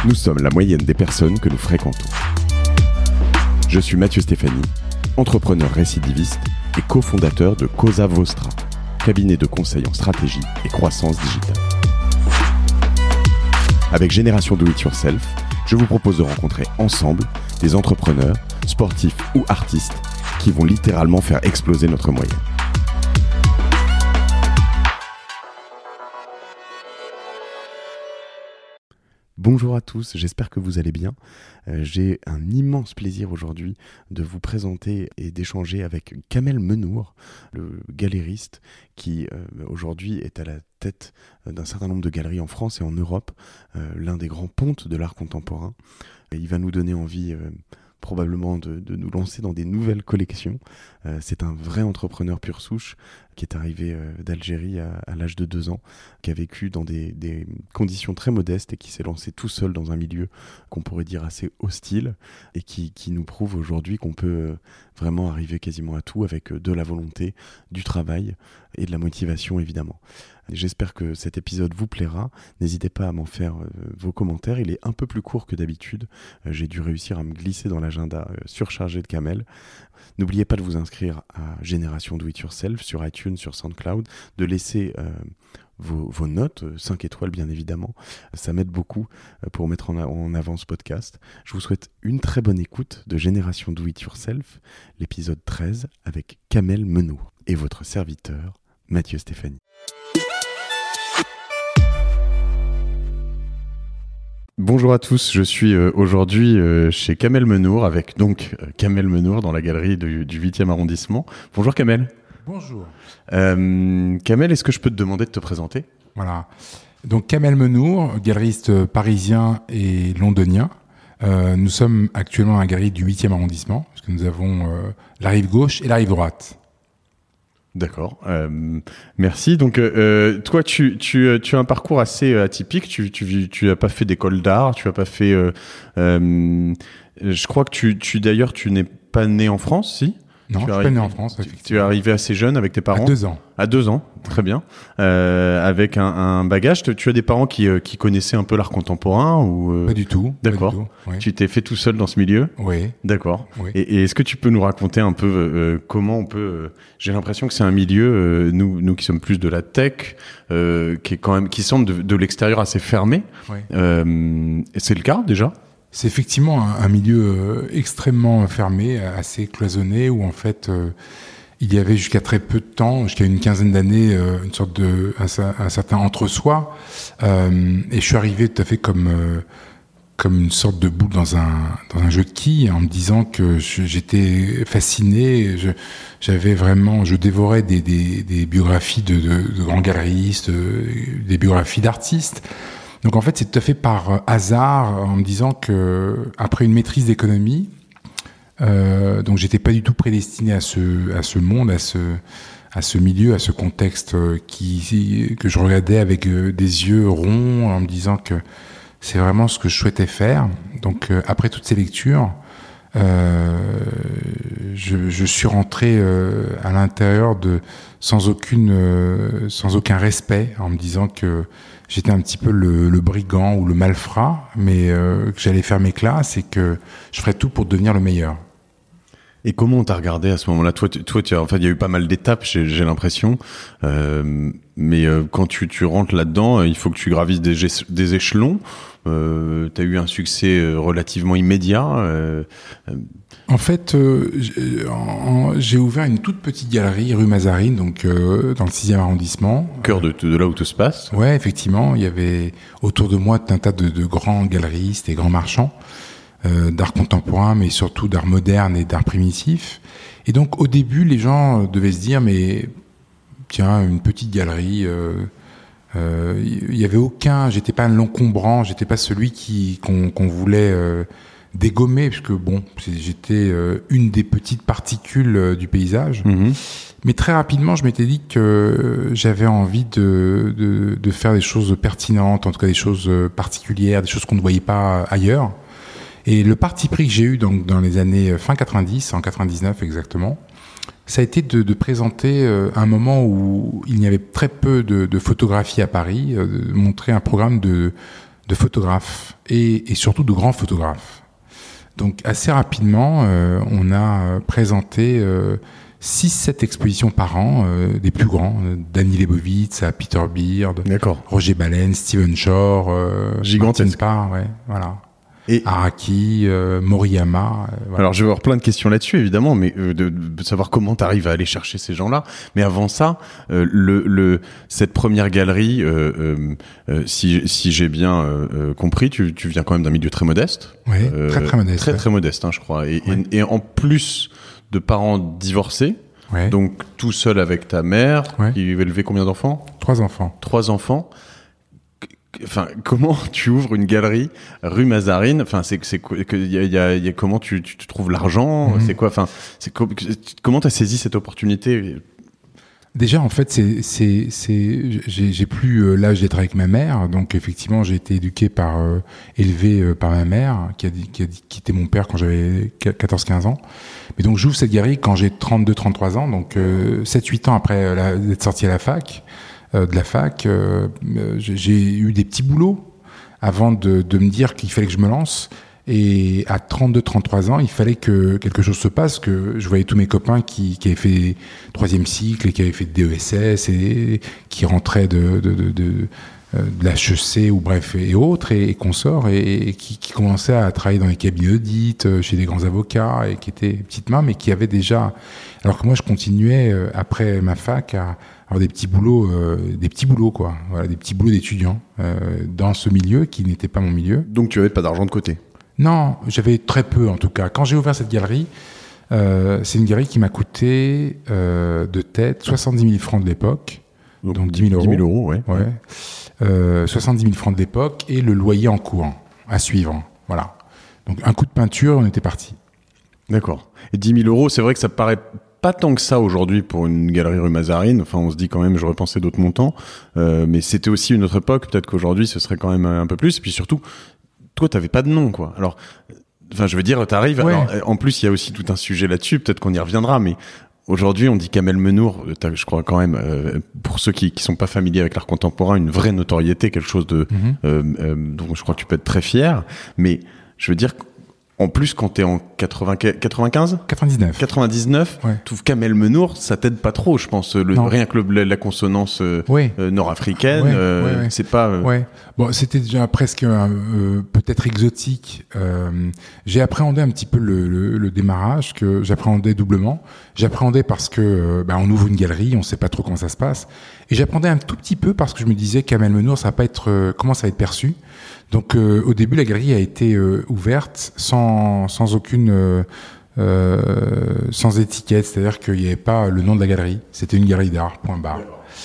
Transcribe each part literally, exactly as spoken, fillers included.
Nous sommes la moyenne des personnes que nous fréquentons. Je suis Mathieu Stéphanie, entrepreneur récidiviste et cofondateur de Cosa Vostra, cabinet de conseil en stratégie et croissance digitale. Avec Génération Do It Yourself, je vous propose de rencontrer ensemble des entrepreneurs, sportifs ou artistes qui vont littéralement faire exploser notre moyenne. Bonjour à tous, j'espère que vous allez bien. Euh, j'ai un immense plaisir aujourd'hui de vous présenter et d'échanger avec Kamel Menour, le galériste qui euh, aujourd'hui est à la tête d'un certain nombre de galeries en France et en Europe, euh, l'un des grands pontes de l'art contemporain. Et il va nous donner envie euh, probablement de, de nous lancer dans des nouvelles collections. Euh, c'est un vrai entrepreneur pure souche qui est arrivé euh, d'Algérie à, à l'âge de deux ans, qui a vécu dans des, des conditions très modestes et qui s'est lancé tout seul dans un milieu qu'on pourrait dire assez hostile et qui, qui nous prouve aujourd'hui qu'on peut euh, vraiment arriver quasiment à tout avec euh, de la volonté, du travail et de la motivation évidemment. J'espère que cet épisode vous plaira. N'hésitez pas à m'en faire euh, vos commentaires. Il est un peu plus court que d'habitude. Euh, j'ai dû réussir à me glisser dans l'agenda euh, surchargé de Kamel. N'oubliez pas de vous inscrire à Génération Do It Yourself sur iTunes, sur SoundCloud, de laisser euh, vos, vos notes, cinq étoiles bien évidemment. Ça m'aide beaucoup pour mettre en, a- en avant ce podcast. Je vous souhaite une très bonne écoute de Génération Do It Yourself, l'épisode treize avec Kamel Menour et votre serviteur Mathieu Stéphanie. Bonjour à tous, je suis euh, aujourd'hui euh, chez Kamel Menour avec donc euh, Kamel Menour dans la galerie du, du huitième arrondissement. Bonjour Kamel. Bonjour. Euh, Kamel, est-ce que je peux te demander de te présenter ? Voilà. Donc Kamel Menour, galeriste parisien et londonien. Euh, nous sommes actuellement à la galerie du huitième arrondissement, parce que nous avons euh, la rive gauche et la rive droite. D'accord, euh, merci. Donc, euh, toi, tu, tu, tu as un parcours assez atypique. Tu, tu, tu n'as pas fait d'école d'art, tu n'as pas fait. Euh, euh, je crois que tu, tu, d'ailleurs, tu n'es pas né en France, si ? Non, tu je suis arrivé, pas né en France. Tu, tu es arrivé assez jeune avec tes parents ? À deux ans. À deux ans, très bien. Euh, avec un, un bagage. Tu as des parents qui, euh, qui connaissaient un peu l'art contemporain ou euh... Pas du tout. D'accord. Pas du tout, oui. Tu t'es fait tout seul dans ce milieu ? Oui. D'accord. Oui. Et, et est-ce que tu peux nous raconter un peu euh, comment on peut... Euh, j'ai l'impression que c'est un milieu, euh, nous, nous qui sommes plus de la tech, euh, qui est quand même, qui semble de, de l'extérieur assez fermé. Oui. Euh, c'est le cas déjà ? C'est effectivement un, un milieu euh, extrêmement fermé, assez cloisonné, où en fait euh, il y avait jusqu'à très peu de temps, jusqu'à une quinzaine d'années, euh, une sorte de un, un certain entre-soi. Euh, et je suis arrivé tout à fait comme euh, comme une sorte de boule dans un dans un jeu de quilles, en me disant que je, j'étais fasciné. Je, j'avais vraiment, je dévorais des des, des biographies de, de, de grands galeristes, des biographies d'artistes. Donc en fait, c'est tout à fait par hasard, en me disant que après une maîtrise d'économie, euh, donc j'étais pas du tout prédestiné à ce à ce monde, à ce à ce milieu, à ce contexte qui que je regardais avec des yeux ronds, en me disant que c'est vraiment ce que je souhaitais faire. Donc euh, après toutes ces lectures, euh, je, je suis rentré euh, à l'intérieur de sans aucune euh, sans aucun respect, en me disant que j'étais un petit peu le, le brigand ou le malfrat, mais euh, que j'allais faire mes classes et que je ferais tout pour devenir le meilleur. Et comment on t'a regardé à ce moment-là ? Toi, tu, toi, tu as, enfin, il y a eu pas mal d'étapes, j'ai, j'ai l'impression. Euh, mais euh, quand tu, tu rentres là-dedans, il faut que tu gravisses des, des échelons. Euh, tu as eu un succès relativement immédiat. Euh, euh... En fait, euh, j'ai, en, j'ai ouvert une toute petite galerie rue Mazarine, donc euh, dans le sixième arrondissement. Cœur de, de là où tout se passe. Ouais, effectivement, il y avait autour de moi un tas de, de grands galeristes et grands marchands. Euh, d'art contemporain, mais surtout d'art moderne et d'art primitif. Et donc, au début, les gens devaient se dire, mais tiens, une petite galerie, euh, euh, il y avait aucun, j'étais pas l'encombrant, j'étais pas celui qui qu'on, qu'on voulait euh, dégommer, puisque bon, j'étais euh, une des petites particules euh, du paysage. Mmh. Mais très rapidement, je m'étais dit que j'avais envie de, de, de faire des choses pertinentes, en tout cas des choses particulières, des choses qu'on ne voyait pas ailleurs. Et le parti pris que j'ai eu donc dans les années fin quatre-vingt-dix, en quatre-vingt-dix-neuf exactement, ça a été de, de présenter euh, un moment où il y avait très peu de, de photographies à Paris, euh, de montrer un programme de, de photographes et, et surtout de grands photographes. Donc assez rapidement, euh, on a présenté euh, six sept expositions par an, euh, des plus grands, euh, Danny Lebovitz, à Peter Beard, D'accord. Roger Baleine, Steven Shore, euh, Gigantesque. Martin Parr, ouais, voilà. Et Araki, euh, Moriyama. Euh, voilà. alors je vais avoir plein de questions là-dessus évidemment, mais euh, de, de savoir comment tu arrives à aller chercher ces gens-là. Mais avant ça, euh, le, le cette première galerie, euh, euh, euh, si, si j'ai bien euh, euh, compris, tu, tu viens quand même d'un milieu très modeste. Ouais, euh, très très modeste. Très ouais. très modeste, hein, je crois. Et, Ouais. et, et en plus de parents divorcés, Ouais. donc tout seul avec ta mère, Ouais. qui élevait combien d'enfants ? Trois enfants. Trois enfants. Enfin, comment tu ouvres une galerie rue Mazarine ? Enfin, c'est c'est que il y a, y a, y a comment tu, tu, tu trouves l'argent ? Mm-hmm. C'est quoi ? Enfin, c'est co- comment t'as saisi cette opportunité ? Déjà, en fait, c'est, c'est, c'est, j'ai, j'ai plus euh, l'âge d'être avec ma mère, donc effectivement, j'ai été éduqué par, euh, élevé euh, par ma mère, qui a, dit, qui a dit, quitté mon père quand j'avais quatorze quinze ans. Mais donc, j'ouvre cette galerie quand j'ai trente-deux trente-trois ans, donc euh, sept huit ans après euh, la, d'être sorti à la fac, euh, de la fac, euh, j'ai, j'ai eu des petits boulots avant de, de me dire qu'il fallait que je me lance. Et à trente-deux trente-trois ans, il fallait que quelque chose se passe, que je voyais tous mes copains qui, qui avaient fait troisième cycle et qui avaient fait de D E S S et qui rentraient de, de, de, de, de l'H E C ou bref et autres et, et consorts et, et qui, qui commençaient à travailler dans les cabinets d'audit, chez des grands avocats et qui étaient petites mains mais qui avaient déjà... Alors que moi, je continuais après ma fac à avoir des petits boulots, euh, des petits boulots quoi, voilà, des petits boulots d'étudiants euh, dans ce milieu qui n'était pas mon milieu. Donc tu avais pas d'argent de côté ? Non, j'avais très peu en tout cas. Quand j'ai ouvert cette galerie, euh, c'est une galerie qui m'a coûté euh, de tête soixante-dix mille francs de l'époque. Donc, donc dix mille euros. dix mille euros, ouais. ouais. Euh, soixante-dix mille francs de l'époque et le loyer en cours à suivre. Voilà. Donc un coup de peinture, on était parti. D'accord. Et dix mille euros, c'est vrai que ça paraît pas tant que ça aujourd'hui pour une galerie rue Mazarine. Enfin, on se dit quand même, j'aurais pensé d'autres montants. Euh, mais c'était aussi une autre époque. Peut-être qu'aujourd'hui, ce serait quand même un peu plus. Et puis surtout, toi, t'avais pas de nom, quoi. Alors, enfin, je veux dire, t'arrives. Ouais. Alors, en plus, il y a aussi tout un sujet là-dessus. Peut-être qu'on y reviendra, mais aujourd'hui, on dit Kamel Menour. T'as, je crois quand même, euh, pour ceux qui qui sont pas familiers avec l'art contemporain, une vraie notoriété, quelque chose de, Mm-hmm. euh, euh, dont je crois que tu peux être très fier. Mais je veux dire, en plus, quand t'es en quatre-vingts, quatre-vingt-quinze, quatre-vingt-dix-neuf. quatre-vingt-dix-neuf, Ouais. tu Kamel Menour, ça t'aide pas trop, je pense. Le, Non. rien que le, la, la consonance euh, Oui. euh, nord-africaine, Ouais, euh, ouais, ouais. c'est pas. euh, Ouais. Bon, c'était déjà presque euh, peut-être exotique. Euh, j'ai appréhendé un petit peu le, le, le démarrage, que j'appréhendais doublement. J'appréhendais parce que euh, bah, on ouvre une galerie, on sait pas trop comment ça se passe, et j'appréhendais un tout petit peu parce que je me disais Kamel Menour, ça va pas être euh, comment ça va être perçu. Donc euh, au début, la galerie a été euh, ouverte sans sans aucune euh, euh, sans étiquette, c'est-à-dire qu'il n'y avait pas le nom de la galerie. C'était une galerie d'art. Point barre.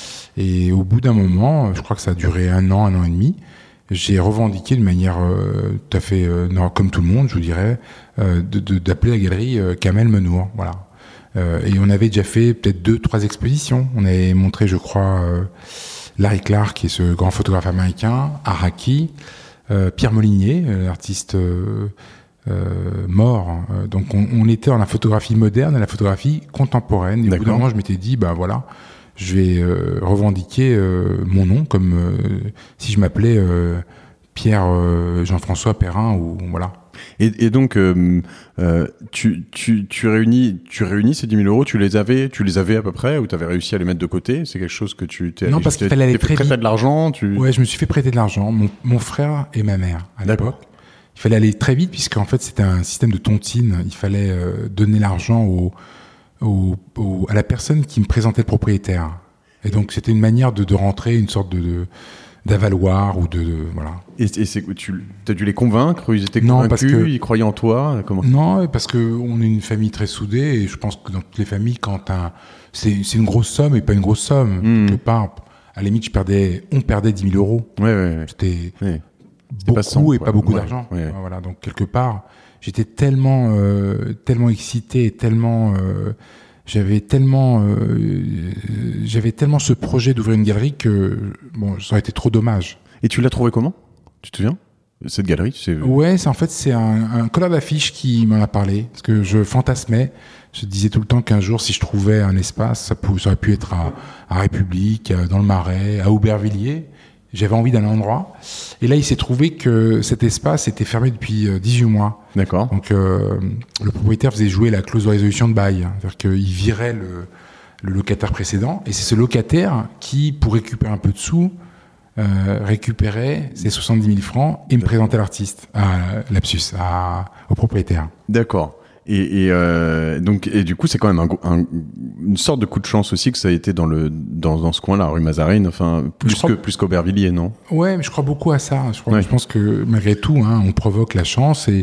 Et au bout d'un moment, je crois que ça a duré un an, un an et demi, j'ai revendiqué de manière euh, tout à fait, euh, non, comme tout le monde, je vous dirais, euh, de, de, d'appeler la galerie euh, Kamel Menour. Voilà. Euh, et on avait déjà fait peut-être deux, trois expositions. On avait montré, je crois, euh, Larry Clark, qui est ce grand photographe américain, Araki, euh, Pierre Molinier, l'artiste euh, euh, mort. Euh, donc on, on était dans la photographie moderne et la photographie contemporaine. Et au bout d'un moment, je m'étais dit, bah voilà, je vais euh, revendiquer euh, mon nom comme euh, si je m'appelais euh, Pierre euh, Jean-François Perrin ou voilà. Et, et donc, euh, euh, tu, tu, tu réunis, tu réunis ces dix mille euros, tu les avais, tu les avais à peu près, ou tu avais réussi à les mettre de côté? C'est quelque chose que tu t'es. Non, parce qu'il fallait aller très vite. Tu de l'argent, tu. Ouais, je me suis fait prêter de l'argent, mon, mon frère et ma mère à l'époque. Il fallait aller très vite puisqu'en fait c'était un système de tontine. Il fallait euh, donner l'argent au, au, au, à la personne qui me présentait le propriétaire. Et donc c'était une manière de, de rentrer, une sorte de, de d'avaloir ou de, de voilà. Et, et c'est tu as dû les convaincre, ils étaient non, convaincus, parce que, ils croyaient en toi, comment? Non, parce que on est une famille très soudée et je pense que dans toutes les familles, quand un c'est c'est une grosse somme et pas une grosse somme mmh. quelque part. À la limite, je perdais, on perdait dix mille euros. Ouais, ouais, ouais. C'était ouais. beaucoup pas cent, et quoi. pas beaucoup ouais, d'argent. Ouais. Voilà, donc quelque part, j'étais tellement, euh, tellement excité, et tellement, euh, j'avais tellement, euh, j'avais tellement ce projet d'ouvrir une galerie que bon, ça aurait été trop dommage. Et tu l'as trouvé comment? Tu te souviens? Cette galerie, tu sais. Ouais, c'est en fait c'est un, un colleur d'affiches qui m'en a parlé parce que je fantasmais. Je disais tout le temps qu'un jour, si je trouvais un espace, ça, pouvait, ça aurait pu être à, à République, à, dans le Marais, à Aubervilliers. J'avais envie d'aller à un endroit. Et là, il s'est trouvé que cet espace était fermé depuis euh, dix-huit mois. D'accord. Donc, euh, le propriétaire faisait jouer la clause de résolution de bail. Hein. C'est-à-dire qu'il virait le, le locataire précédent. Et c'est ce locataire qui, pour récupérer un peu de sous, euh, récupérait ses soixante-dix mille francs et me présentait l'artiste, à lapsus, à, au propriétaire. D'accord. Et, et, euh, donc, et du coup, c'est quand même un, un, une sorte de coup de chance aussi que ça a été dans, le, dans, dans ce coin-là, rue Mazarine, enfin, plus, crois... que, plus qu'Aubervilliers, non ? Ouais, mais je crois beaucoup à ça. Je, crois, ouais. je pense que malgré tout, hein, on provoque la chance et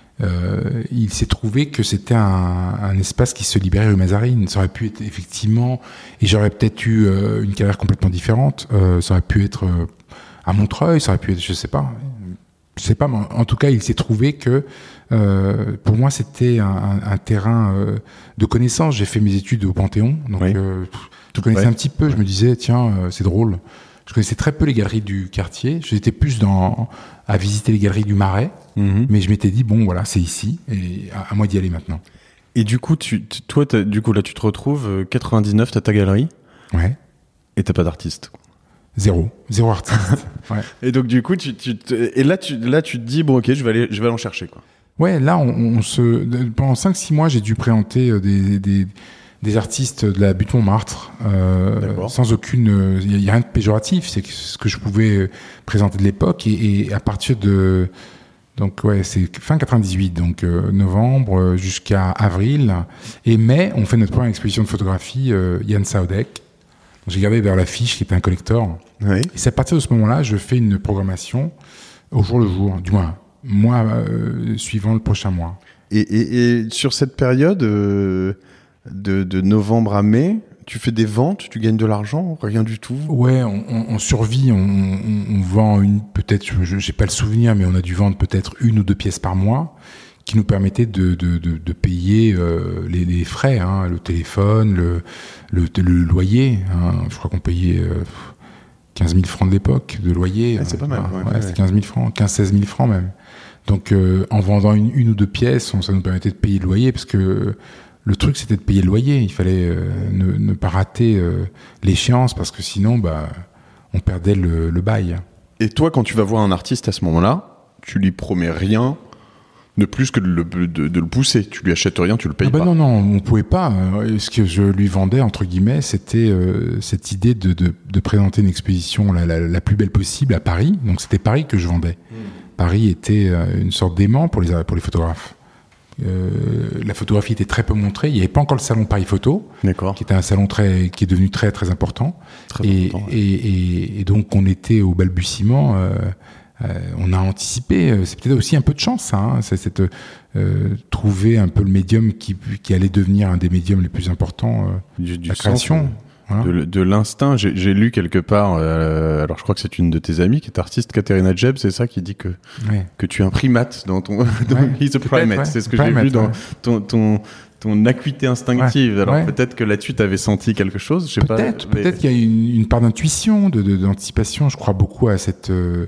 euh, il s'est trouvé que c'était un, un espace qui se libérait rue Mazarine. Ça aurait pu être effectivement, et j'aurais peut-être eu euh, une carrière complètement différente. Euh, ça aurait pu être euh, à Montreuil, ça aurait pu être, je sais pas. Je sais pas, mais en tout cas, il s'est trouvé que euh, pour moi, c'était un, un, un terrain euh, de connaissance. J'ai fait mes études au Panthéon, donc oui. euh, je connaissais ouais. un petit peu. Je me disais, tiens, euh, c'est drôle. Je connaissais très peu les galeries du quartier. J'étais plus dans à visiter les galeries du Marais, mmh. mais je m'étais dit, bon, voilà, c'est ici, et à, à moi d'y aller maintenant. Et du coup, tu, toi, du coup, là, tu te retrouves euh, quatre-vingt-dix-neuf, t'as ta galerie, ouais, et t'as pas d'artiste. Zéro, zéro artiste. ouais. Et donc du coup, tu, tu te, et là tu, là tu te dis bon ok, je vais aller, je vais aller en chercher quoi. Ouais, là on, on se, pendant cinq six mois, j'ai dû présenter des, des, des artistes de la butte Montmartre, euh, sans aucune, il y, y a rien de péjoratif, c'est ce que je pouvais présenter de l'époque et, et à partir de, donc ouais, c'est fin quatre-vingt-dix-huit, donc euh, novembre jusqu'à avril et mai, on fait notre première exposition de photographie, euh, Yann Saudek. J'ai regardé vers l'affiche qui était un collector. Oui. Et c'est à partir de ce moment-là, je fais une programmation au jour le jour, du moins, mois euh, suivant le prochain mois. Et, et, et sur cette période euh, de, de novembre à mai, tu fais des ventes, tu gagnes de l'argent, rien du tout? Ouais, on, on, on survit, on, on, on vend une, peut-être, je n'ai pas le souvenir, mais on a dû vendre peut-être une ou deux pièces par mois, qui nous permettait de, de, de, de payer euh, les, les frais, hein, le téléphone, le, le, le loyer. Hein, je crois qu'on payait euh, quinze mille francs de l'époque de loyer. Ouais, c'est pas mal. Enfin, ouais, ouais, ouais. C'était quinze mille francs, quinze seize mille francs même. Donc euh, en vendant une, une ou deux pièces, on, ça nous permettait de payer le loyer, parce que le truc c'était de payer le loyer. Il fallait euh, ne, ne pas rater euh, l'échéance, parce que sinon bah, on perdait le, le bail. Et toi, quand tu vas voir un artiste à ce moment-là, tu lui promets rien de plus que de le, de, de le pousser. Tu lui achètes rien, tu le payes ah bah pas. Non, non, on pouvait pas. Ce que je lui vendais, entre guillemets, c'était euh, cette idée de, de, de présenter une exposition la, la, la plus belle possible à Paris. Donc c'était Paris que je vendais. Mmh. Paris était euh, une sorte d'aimant pour les, pour les photographes. Euh, la photographie était très peu montrée. Il n'y avait pas encore le salon Paris Photo, D'accord. qui était un salon très, qui est devenu très très important. Très et, important ouais. et, et, et donc on était au balbutiement. Euh, Euh, on a anticipé, c'est peut-être aussi un peu de chance, hein, c'est cette euh, trouver un peu le médium qui, qui allait devenir un des médiums les plus importants euh, du, du la création. Sens, voilà. de, de l'instinct. J'ai, j'ai lu quelque part, euh, alors je crois que c'est une de tes amies qui est artiste, Katerina Jeb, c'est ça qui dit que ouais. que tu es un primate dans ton, dans ouais, He's a primate, ouais. C'est ce que primate, j'ai vu dans ouais. ton, ton ton acuité instinctive. Ouais, alors ouais. peut-être que là-dessus tu avais senti quelque chose, je sais peut-être, pas. Peut-être mais... qu'il y a une, une part d'intuition, de, de, d'anticipation. Je crois beaucoup à cette euh,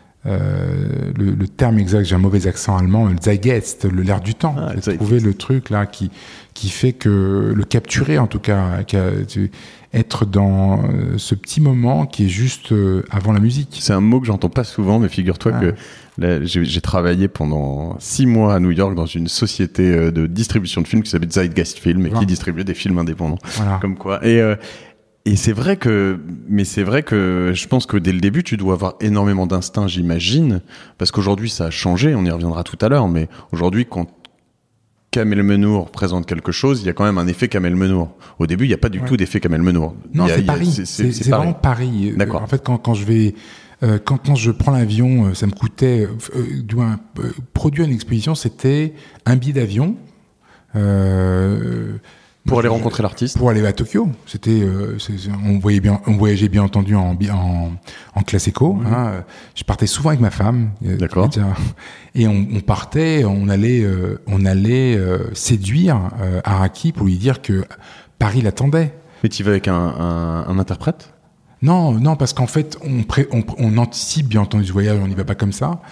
Euh, le, le terme exact, j'ai un mauvais accent allemand, le Zeitgeist, le l'air du temps. Ah, j'ai trouvé le truc là qui qui fait que le capturer en tout cas, être dans ce petit moment qui est juste avant la musique. C'est un mot que j'entends pas souvent, mais figure-toi ah. que là, j'ai, j'ai travaillé pendant six mois à New York dans une société de distribution de films qui s'appelle Zeitgeist Film et voilà. qui distribuait des films indépendants, voilà. comme quoi. Et euh, Et c'est vrai que, mais c'est vrai que je pense que dès le début, tu dois avoir énormément d'instinct, j'imagine, parce qu'aujourd'hui, ça a changé, on y reviendra tout à l'heure, mais aujourd'hui, quand Kamel Menour présente quelque chose, il y a quand même un effet Kamel Menour. Au début, il n'y a pas du ouais. tout d'effet Kamel Menour. Non, il y a, c'est il y a, Paris. C'est, c'est, c'est, c'est c'est Paris. vraiment Paris. D'accord. En fait, quand, quand je vais, euh, quand, quand je prends l'avion, ça me coûtait, euh, du moins, euh, produire une exposition, c'était un billet d'avion, euh, Pour aller rencontrer l'artiste. Pour aller à Tokyo. C'était, euh, c'est, on voyait bien, on voyageait bien entendu en, en, en classe éco. Mmh. Hein. Je partais souvent avec ma femme. D'accord. Et on, on partait, on allait, euh, on allait euh, séduire euh, Araki pour lui dire que Paris l'attendait. Mais tu vas avec un, un, un interprète? Non, non, parce qu'en fait, on, pré, on, on anticipe bien entendu ce voyage, on n'y va pas comme ça.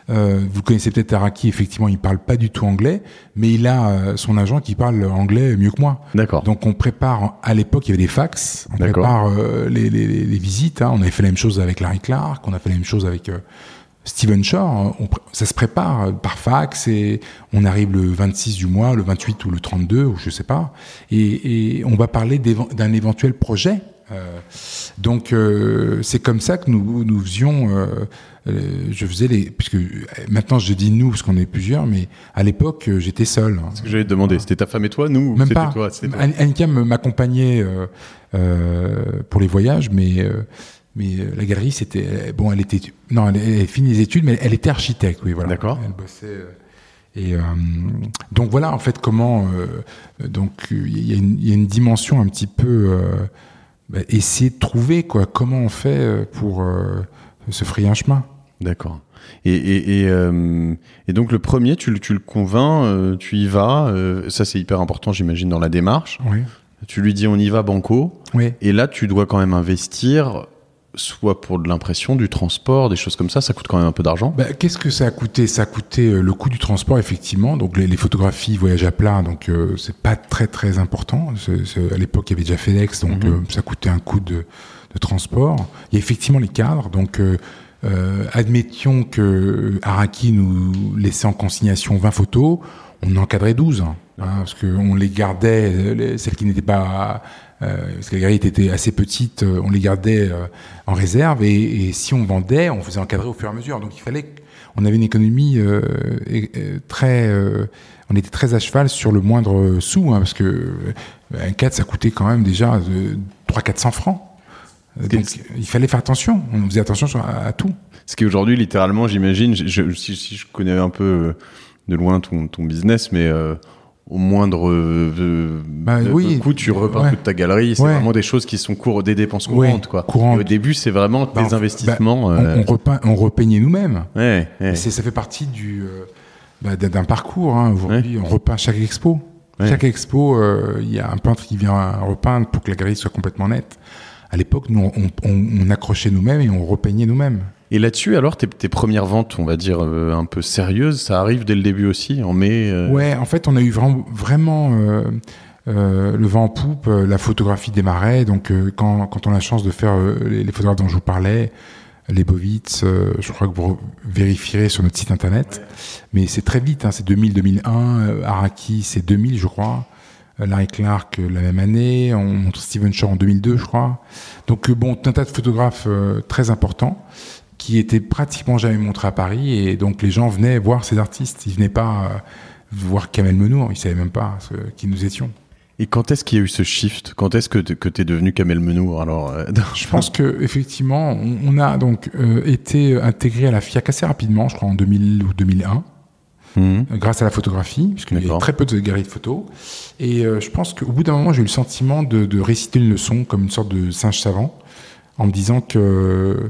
Euh, vous connaissez peut-être Araki, effectivement, il parle pas du tout anglais, mais il a euh, son agent qui parle anglais mieux que moi. D'accord. Donc on prépare, à l'époque il y avait des fax, on D'accord. prépare euh, les, les, les visites, hein. On avait fait la même chose avec Larry Clark, on a fait la même chose avec euh, Stephen Shore, on, ça se prépare par fax et on arrive le vingt-six du mois, le vingt-huit ou le trente-deux, ou je sais pas, et, et on va parler d'un éventuel projet. Euh, donc euh, c'est comme ça que nous nous faisions. Euh, euh, je faisais les, puisque maintenant je dis nous parce qu'on est plusieurs, mais à l'époque j'étais seul. Ce que j'allais te demander, c'était ta femme et toi, nous, ou même c'était pas. toi, c'était toi Annika m'accompagnait euh, euh, pour les voyages, mais euh, mais euh, la galerie c'était bon, elle était non, elle, elle avait fini les études, mais elle était architecte, oui voilà. D'accord. Elle bossait. Euh, Et euh, donc voilà en fait comment euh, donc il y, y a une dimension un petit peu euh, bah, essayer de trouver quoi, comment on fait pour euh, se frayer un chemin. D'accord. Et, et, et, euh, et donc le premier, tu, tu le convaincs, euh, tu y vas, euh, ça c'est hyper important j'imagine dans la démarche. Oui. Tu lui dis on y va banco. Oui. Et là tu dois quand même investir, soit pour de l'impression, du transport, des choses comme ça, ça coûte quand même un peu d'argent. Bah, qu'est-ce que ça a coûté ? Ça a coûté euh, le coût du transport effectivement, donc les, les photographies voyage à plat, donc euh, c'est pas très très important. C'est, c'est, à l'époque il y avait déjà FedEx, donc mm-hmm. euh, ça coûtait un coût de, de transport. Il y a effectivement les cadres, donc euh, euh, admettions que Araki nous laissait en consignation vingt photos, on en encadrait douze, hein, parce qu'on les gardait, les, celles qui n'étaient pas... Euh, parce que la galerie était assez petite, euh, on les gardait euh, en réserve et, et si on vendait, on faisait encadrer au fur et à mesure. Donc il fallait qu'on avait une économie euh, et, et très, euh, on était très à cheval sur le moindre sou, hein, parce que euh, un cadre ça coûtait quand même déjà de trois cents à quatre cents francs. Donc il fallait faire attention, on faisait attention à, à tout. Ce qui est aujourd'hui littéralement, j'imagine, je, je, si, si je connais un peu de loin ton, ton business, mais euh, au moindre euh, bah, oui. coup, tu repeins ouais. toute ta galerie. C'est ouais. vraiment des choses qui sont cour- des dépenses courantes, ouais, quoi. Courantes. Et au début, c'est vraiment bah, des investissements. Bah, euh... on, on, repeint, on repeignait nous-mêmes. Ouais, ouais. C'est, ça fait partie du, euh, bah, d'un parcours. Hein. Aujourd'hui, ouais. on repeint chaque expo. Ouais. Chaque expo, il euh, y a un peintre qui vient repeindre pour que la galerie soit complètement nette. À l'époque, nous, on, on, on accrochait nous-mêmes et on repeignait nous-mêmes. Et là-dessus, alors, tes, tes premières ventes, on va dire, euh, un peu sérieuses, ça arrive dès le début aussi, en mai euh... Ouais, en fait, on a eu vraiment, vraiment euh, euh, le vent en poupe, euh, la photographie démarrait. Donc, euh, quand, quand on a la chance de faire euh, les, les photographes dont je vous parlais, les Bovitz, euh, je crois que vous vérifierez sur notre site internet. Ouais. Mais c'est très vite, hein, c'est deux mille, deux mille un. Euh, Araki, c'est deux mille, je crois. Euh, Larry Clark, euh, la même année. On montre Stephen Shore en deux mille deux, je crois. Donc, euh, bon, un tas de photographes euh, très importants qui étaient pratiquement jamais montrés à Paris. Et donc, les gens venaient voir ces artistes. Ils venaient pas euh, voir Kamel Menour. Ils savaient même pas ce, qui nous étions. Et quand est-ce qu'il y a eu ce shift ? Quand est-ce que tu es devenu Kamel Menour alors euh... Je pense que effectivement, on, on a donc euh, été intégré à la FIAC assez rapidement, je crois en deux mille ou deux mille un, mmh. euh, grâce à la photographie, puisqu'il y avait très peu de galeries de photos. Et euh, je pense qu'au bout d'un moment, j'ai eu le sentiment de, de réciter une leçon comme une sorte de singe savant, en me disant que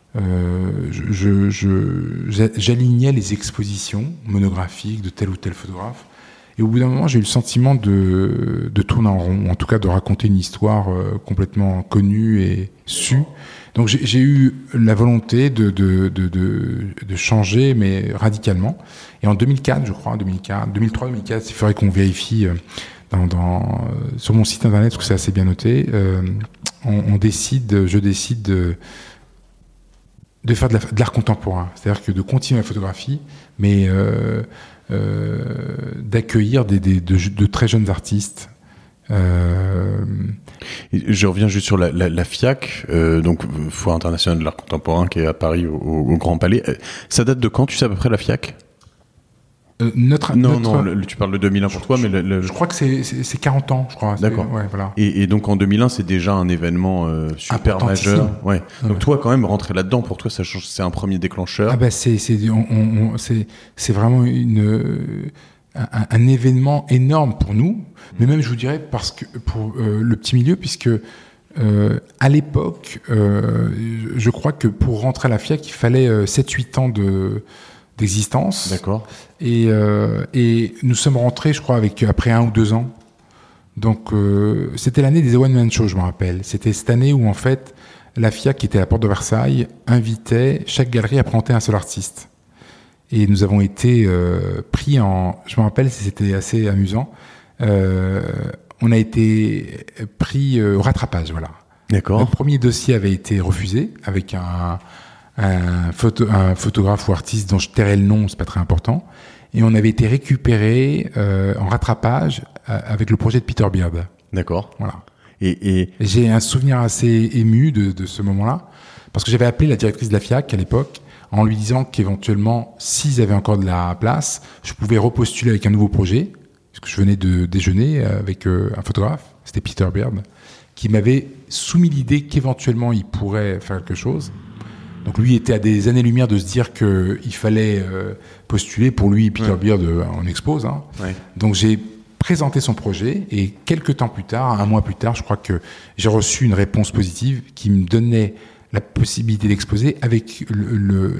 euh, je, je, j'alignais les expositions monographiques de tel ou tel photographe. Et au bout d'un moment, j'ai eu le sentiment de, de tourner en rond, en tout cas de raconter une histoire euh, complètement connue et sue. Donc j'ai, j'ai eu la volonté de, de, de, de, de changer, mais radicalement. Et en deux mille quatre, je crois, deux mille quatre, deux mille trois, deux mille quatre, il faudrait qu'on vérifie dans, dans, sur mon site internet, parce que c'est assez bien noté, euh, on, on décide, je décide de, de faire de, la, de l'art contemporain. C'est-à-dire que de continuer la photographie, mais... Euh, Euh, d'accueillir des, des, de, de très jeunes artistes. Euh... Je reviens juste sur la, la, la FIAC, euh, donc Foire internationale de l'art contemporain qui est à Paris au, au Grand Palais. Ça date de quand, tu sais à peu près la FIAC ? Euh, notre, non, notre... non, le, tu parles de deux mille un pour toi, je, mais... Le, le... Je crois que c'est, c'est, c'est quarante ans, je crois. D'accord. Ouais, voilà. Et, et donc en deux mille un, c'est déjà un événement euh, super majeur. Ouais. Donc ouais. Toi, quand même, rentrer là-dedans, pour toi, ça change, c'est un premier déclencheur. Ah bah c'est, c'est, on, on, c'est, c'est vraiment une, un, un événement énorme pour nous, mmh. mais même, je vous dirais, parce que pour euh, le petit milieu, puisque euh, à l'époque, euh, je crois que pour rentrer à la FIAC, il fallait euh, sept huit ans de... d'existence. D'accord. Et, euh, et nous sommes rentrés, je crois, avec après un ou deux ans. Donc, euh, c'était l'année des One Man Show, je me rappelle. C'était cette année où, en fait, la FIAC, qui était à la porte de Versailles, invitait chaque galerie à présenter un seul artiste. et nous avons été euh, pris en... Je me rappelle, c'était assez amusant. Euh, on a été pris euh, au rattrapage, voilà. D'accord. Le premier dossier avait été refusé avec un, un, photo, un photographe ou artiste dont je tairai le nom, c'est pas très important. Et on avait été récupéré euh, en rattrapage euh, avec le projet de Peter Beard. D'accord. Voilà. Et, et... J'ai un souvenir assez ému de, de ce moment-là, parce que j'avais appelé la directrice de la FIAC à l'époque en lui disant qu'éventuellement, s'ils avaient encore de la place, je pouvais repostuler avec un nouveau projet, parce que je venais de déjeuner avec euh, un photographe, c'était Peter Beard, qui m'avait soumis l'idée qu'éventuellement il pourrait faire quelque chose. Donc lui était à des années-lumière de se dire qu'il fallait euh, postuler. Pour lui, Peter ouais. Beard euh, en expose. Hein. Ouais. Donc j'ai présenté son projet et quelques temps plus tard, un mois plus tard, je crois que j'ai reçu une réponse positive qui me donnait la possibilité d'exposer avec le, le,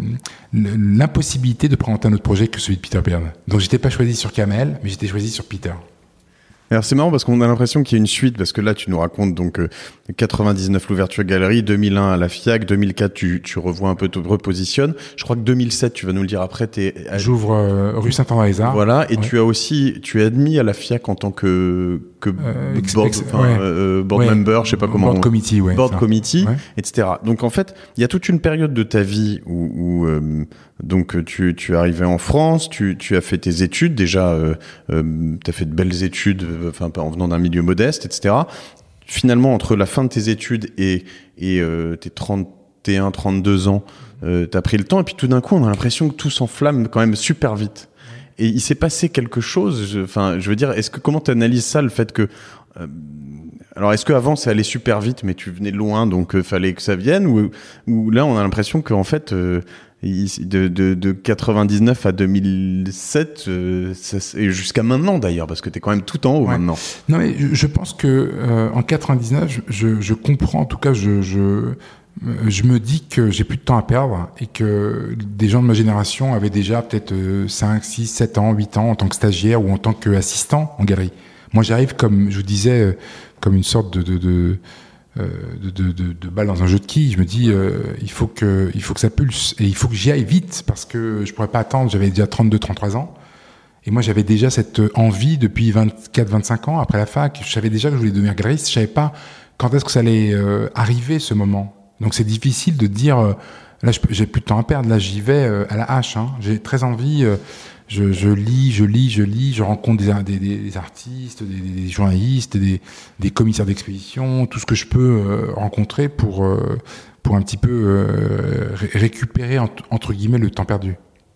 le, l'impossibilité de présenter un autre projet que celui de Peter Beard. Donc j'étais pas choisi sur Kamel, mais j'étais choisi sur Peter. Alors c'est marrant parce qu'on a l'impression qu'il y a une suite, parce que là tu nous racontes donc euh, quatre-vingt-dix-neuf l'ouverture galerie, deux mille un à la FIAC, deux mille quatre tu, tu revois un peu, te repositionnes. Je crois que deux mille sept, tu vas nous le dire après, t'es... J'ouvre euh, rue Saint-André-des-Arts. Voilà, et ouais. tu as aussi, tu es admis à la FIAC en tant que, que euh, ex, board, ex, enfin, ouais. euh, board ouais. member, je sais pas comment. Board on... committee, ouais. Board ça. committee, ouais. et cetera. Donc en fait, il y a toute une période de ta vie où, où euh, donc tu, tu es arrivé en France, tu, tu as fait tes études, déjà, euh, euh, tu as fait de belles études, enfin en venant d'un milieu modeste, et cetera. Finalement, entre la fin de tes études et, et euh, tes trente et un, trente-deux ans, euh, t'as pris le temps, et puis tout d'un coup, on a l'impression que tout s'enflamme quand même super vite. Et il s'est passé quelque chose, enfin, je, je veux dire, est-ce que, comment t'analyses ça, le fait que, euh, alors est-ce qu'avant ça allait super vite, mais tu venais de loin, donc euh, fallait que ça vienne, ou, ou là on a l'impression qu'en fait, euh, de, de, de quatre-vingt-dix-neuf à deux mille sept, euh, ça, et jusqu'à maintenant d'ailleurs, parce que t'es quand même tout en haut ouais. maintenant. Non mais je, je pense que euh, en quatre-vingt-dix-neuf, je, je comprends, en tout cas, je, je, je me dis que j'ai plus de temps à perdre et que des gens de ma génération avaient déjà peut-être euh, cinq, six, sept ans, huit ans en tant que stagiaire ou en tant qu'assistant en galerie. Moi, j'arrive comme, je vous disais, euh, comme une sorte de, de, de Euh, de, de, de, de balle dans un jeu de quilles. Je me dis, euh, il faut que, il faut que ça pulse et il faut que j'y aille vite parce que je pourrais pas attendre. J'avais déjà trente-deux, trente-trois ans et moi j'avais déjà cette envie depuis vingt-quatre, vingt-cinq ans après la fac. Je savais déjà que je voulais devenir galeriste. Je savais pas quand est-ce que ça allait euh, arriver ce moment. Donc c'est difficile de dire, euh, là je, j'ai plus de temps à perdre. Là j'y vais euh, à la hache. Hein. J'ai très envie. Euh, Je, je lis, je lis, je lis, je rencontre des, des, des artistes, des, des journalistes, des, des commissaires d'exposition, tout ce que je peux euh, rencontrer pour, euh, pour un petit peu euh, ré- récupérer, entre, entre guillemets, le temps perdu.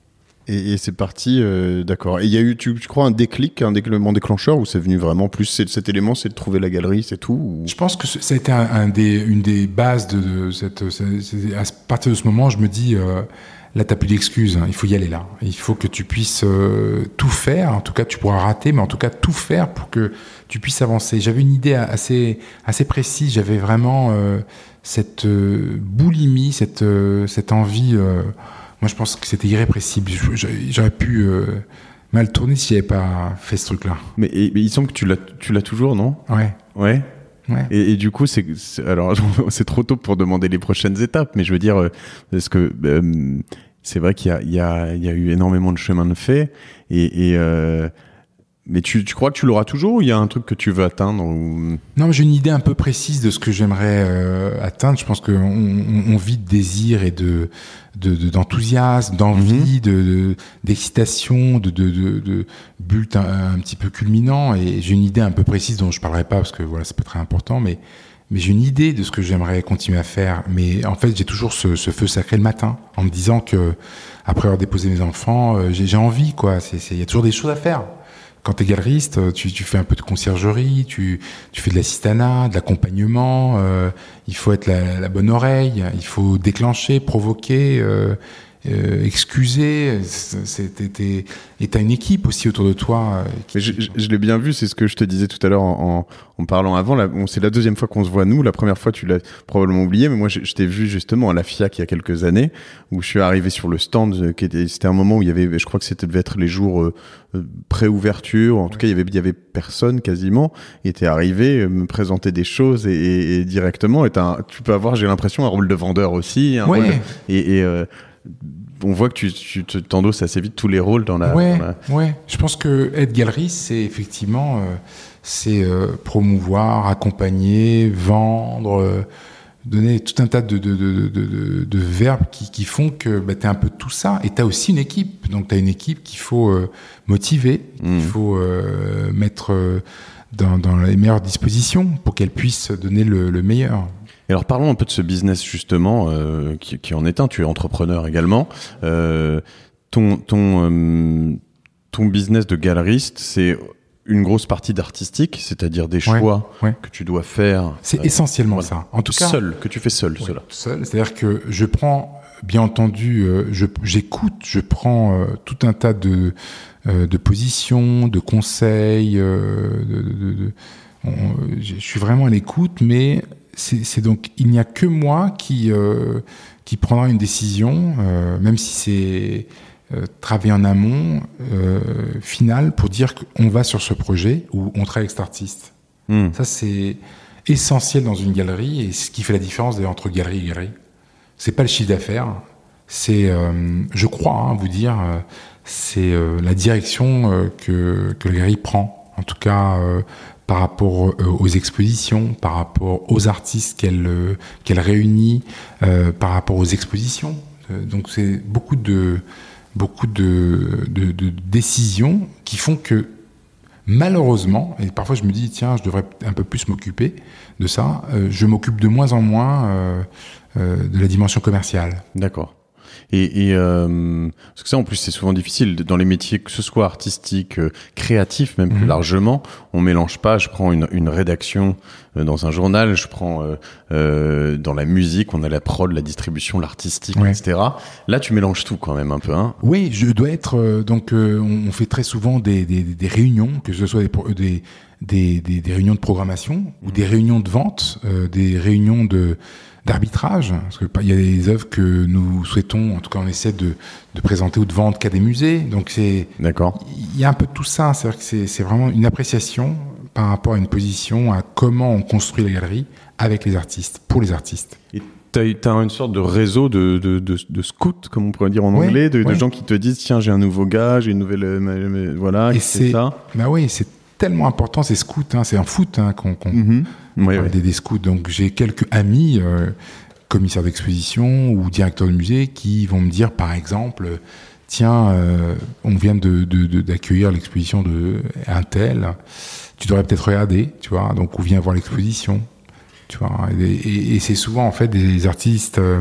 Et, et c'est parti, euh, d'accord. Et il y a eu, tu, tu crois, un déclic, un élément déclencheur, ou c'est venu vraiment plus, c'est, cet élément, c'est de trouver la galerie, c'est tout ou... Je pense que ça a été un, un des, une des bases de, de cette... C'est, c'est, à partir de ce moment, je me dis... Euh, Là, t'as plus d'excuses. Il faut y aller là. Il faut que tu puisses euh, tout faire. En tout cas, tu pourras rater, mais en tout cas tout faire pour que tu puisses avancer. J'avais une idée assez assez précise. J'avais vraiment euh, cette euh, boulimie, cette euh, cette envie. Euh, moi, je pense que c'était irrépressible. J'aurais pu euh, mal tourner si j'avais pas fait ce truc-là. Mais, et, mais il semble que tu l'as tu l'as toujours, non ? Ouais. Ouais. Ouais. Et, et du coup, c'est, c'est alors c'est trop tôt pour demander les prochaines étapes, mais je veux dire, euh, parce que euh, c'est vrai qu'il y a, il y a, il y a eu énormément de chemin de fait, et, et euh, mais tu, tu crois que tu l'auras toujours, ou il y a un truc que tu veux atteindre ou... Non, mais j'ai une idée un peu précise de ce que j'aimerais euh, atteindre. Je pense qu'on on, on vit de désir et de, de, de d'enthousiasme, d'envie, mm-hmm. de, de d'excitation, de, de, de, de but un, un petit peu culminant. Et j'ai une idée un peu précise dont je parlerai pas parce que voilà, c'est pas très important, mais mais j'ai une idée de ce que j'aimerais continuer à faire. Mais en fait, j'ai toujours ce, ce feu sacré le matin, en me disant que après avoir déposé mes enfants, euh, j'ai, j'ai envie, quoi. C'est, c'est, il y a toujours des choses à faire. Quand t'es galeriste, tu, tu fais un peu de conciergerie, tu, tu fais de l'assistanat, de l'accompagnement. Euh, il faut être la, la bonne oreille, il faut déclencher, provoquer, euh, euh, excuser. C'est, t'es, t'es, et t'as une équipe aussi autour de toi. Euh, qui... je, je, je l'ai bien vu, c'est ce que je te disais tout à l'heure en, en, en parlant avant. Là, bon, c'est la deuxième fois qu'on se voit nous. La première fois, tu l'as probablement oublié, mais moi, je, je t'ai vu justement à la FIAC il y a quelques années, où je suis arrivé sur le stand. Qui était, c'était un moment où il y avait, je crois que c'était devait être les jours euh, pré-ouverture. En tout ouais. cas, il y avait, il y avait personne quasiment. Il était arrivé, me présenter des choses et, et, et directement. Et tu peux avoir, j'ai l'impression, un rôle de vendeur aussi. Un ouais. rôle de, et, et euh, on voit que tu, tu te, t'endosses assez vite tous les rôles dans la... Ouais, dans la... ouais. Je pense que être galeriste, c'est effectivement euh, c'est euh, promouvoir, accompagner, vendre, euh, donner tout un tas de, de, de, de, de, de verbes qui, qui font que bah, tu as un peu tout ça. Et tu as aussi une équipe. Donc tu as une équipe qu'il faut euh, motiver, mmh. qu'il faut euh, mettre euh, dans, dans les meilleures dispositions pour qu'elle puisse donner le, le meilleur. Et alors parlons un peu de ce business justement, euh, qui, qui en est un. Tu es entrepreneur également. Euh, ton, ton, euh, ton business de galeriste, c'est une grosse partie d'artistique, c'est-à-dire des choix ouais, ouais. que tu dois faire. C'est euh, essentiellement voilà. ça. En tout cas, seul, que tu fais seul, ouais, cela. Seul, c'est-à-dire que je prends, bien entendu, euh, je, j'écoute, je prends euh, tout un tas de, euh, de positions, de conseils. Euh, de, de, de, on, je suis vraiment à l'écoute, mais c'est, c'est donc il n'y a que moi qui euh, qui prendra une décision, euh, même si c'est Euh, travailler en amont euh, final pour dire qu'on va sur ce projet ou on travaille avec cet artiste. Mmh. Ça, c'est essentiel dans une galerie et c'est ce qui fait la différence d'ailleurs entre galerie et galerie. C'est pas le chiffre d'affaires, c'est, euh, je crois, hein, vous dire, euh, c'est euh, la direction euh, que, que la galerie prend. En tout cas, euh, par rapport euh, aux expositions, par rapport aux artistes qu'elle, euh, qu'elle réunit, euh, par rapport aux expositions. Euh, donc, c'est beaucoup de beaucoup de, de, de décisions qui font que, malheureusement, et parfois je me dis, tiens, je devrais un peu plus m'occuper de ça, euh, je m'occupe de moins en moins euh, euh, de la dimension commerciale. D'accord. Et, et euh, parce que ça, en plus, c'est souvent difficile dans les métiers, que ce soit artistique, euh, créatif, même mmh. plus largement. On mélange pas. Je prends une, une rédaction euh, dans un journal, je prends euh, euh, dans la musique, on a la prod, la distribution, l'artistique, ouais. et cetera. Là, tu mélanges tout quand même un peu, hein. Oui, je dois être. Euh, donc, euh, on fait très souvent des, des, des réunions, que ce soit des, des, des, des, des réunions de programmation mmh. ou des réunions de vente, euh, des réunions de d'arbitrage, parce que il y a des œuvres que nous souhaitons, en tout cas on essaie de, de présenter ou de vendre qu'à des musées, donc c'est, d'accord. Il y a un peu de tout ça, c'est-à-dire que c'est, c'est vraiment une appréciation par rapport à une position, à comment on construit la galerie avec les artistes, pour les artistes. Et t'as, t'as une sorte de réseau de, de, de, de scouts, comme on pourrait dire en ouais, anglais, de, ouais. de gens qui te disent, tiens, j'ai un nouveau gars, j'ai une nouvelle, euh, voilà, et c'est, c'est ça. Bah oui, c'est tellement important, ces scouts, hein, c'est un foot hein, qu'on, qu'on mm-hmm. oui, oui. Des, des scouts. Donc j'ai quelques amis, euh, commissaires d'exposition ou directeurs de musée, qui vont me dire, par exemple, tiens, euh, on vient de, de, de, d'accueillir l'exposition de un tel, tu devrais peut-être regarder, tu vois. Donc on vient voir l'exposition, tu vois. Et, et, et c'est souvent en fait des artistes euh,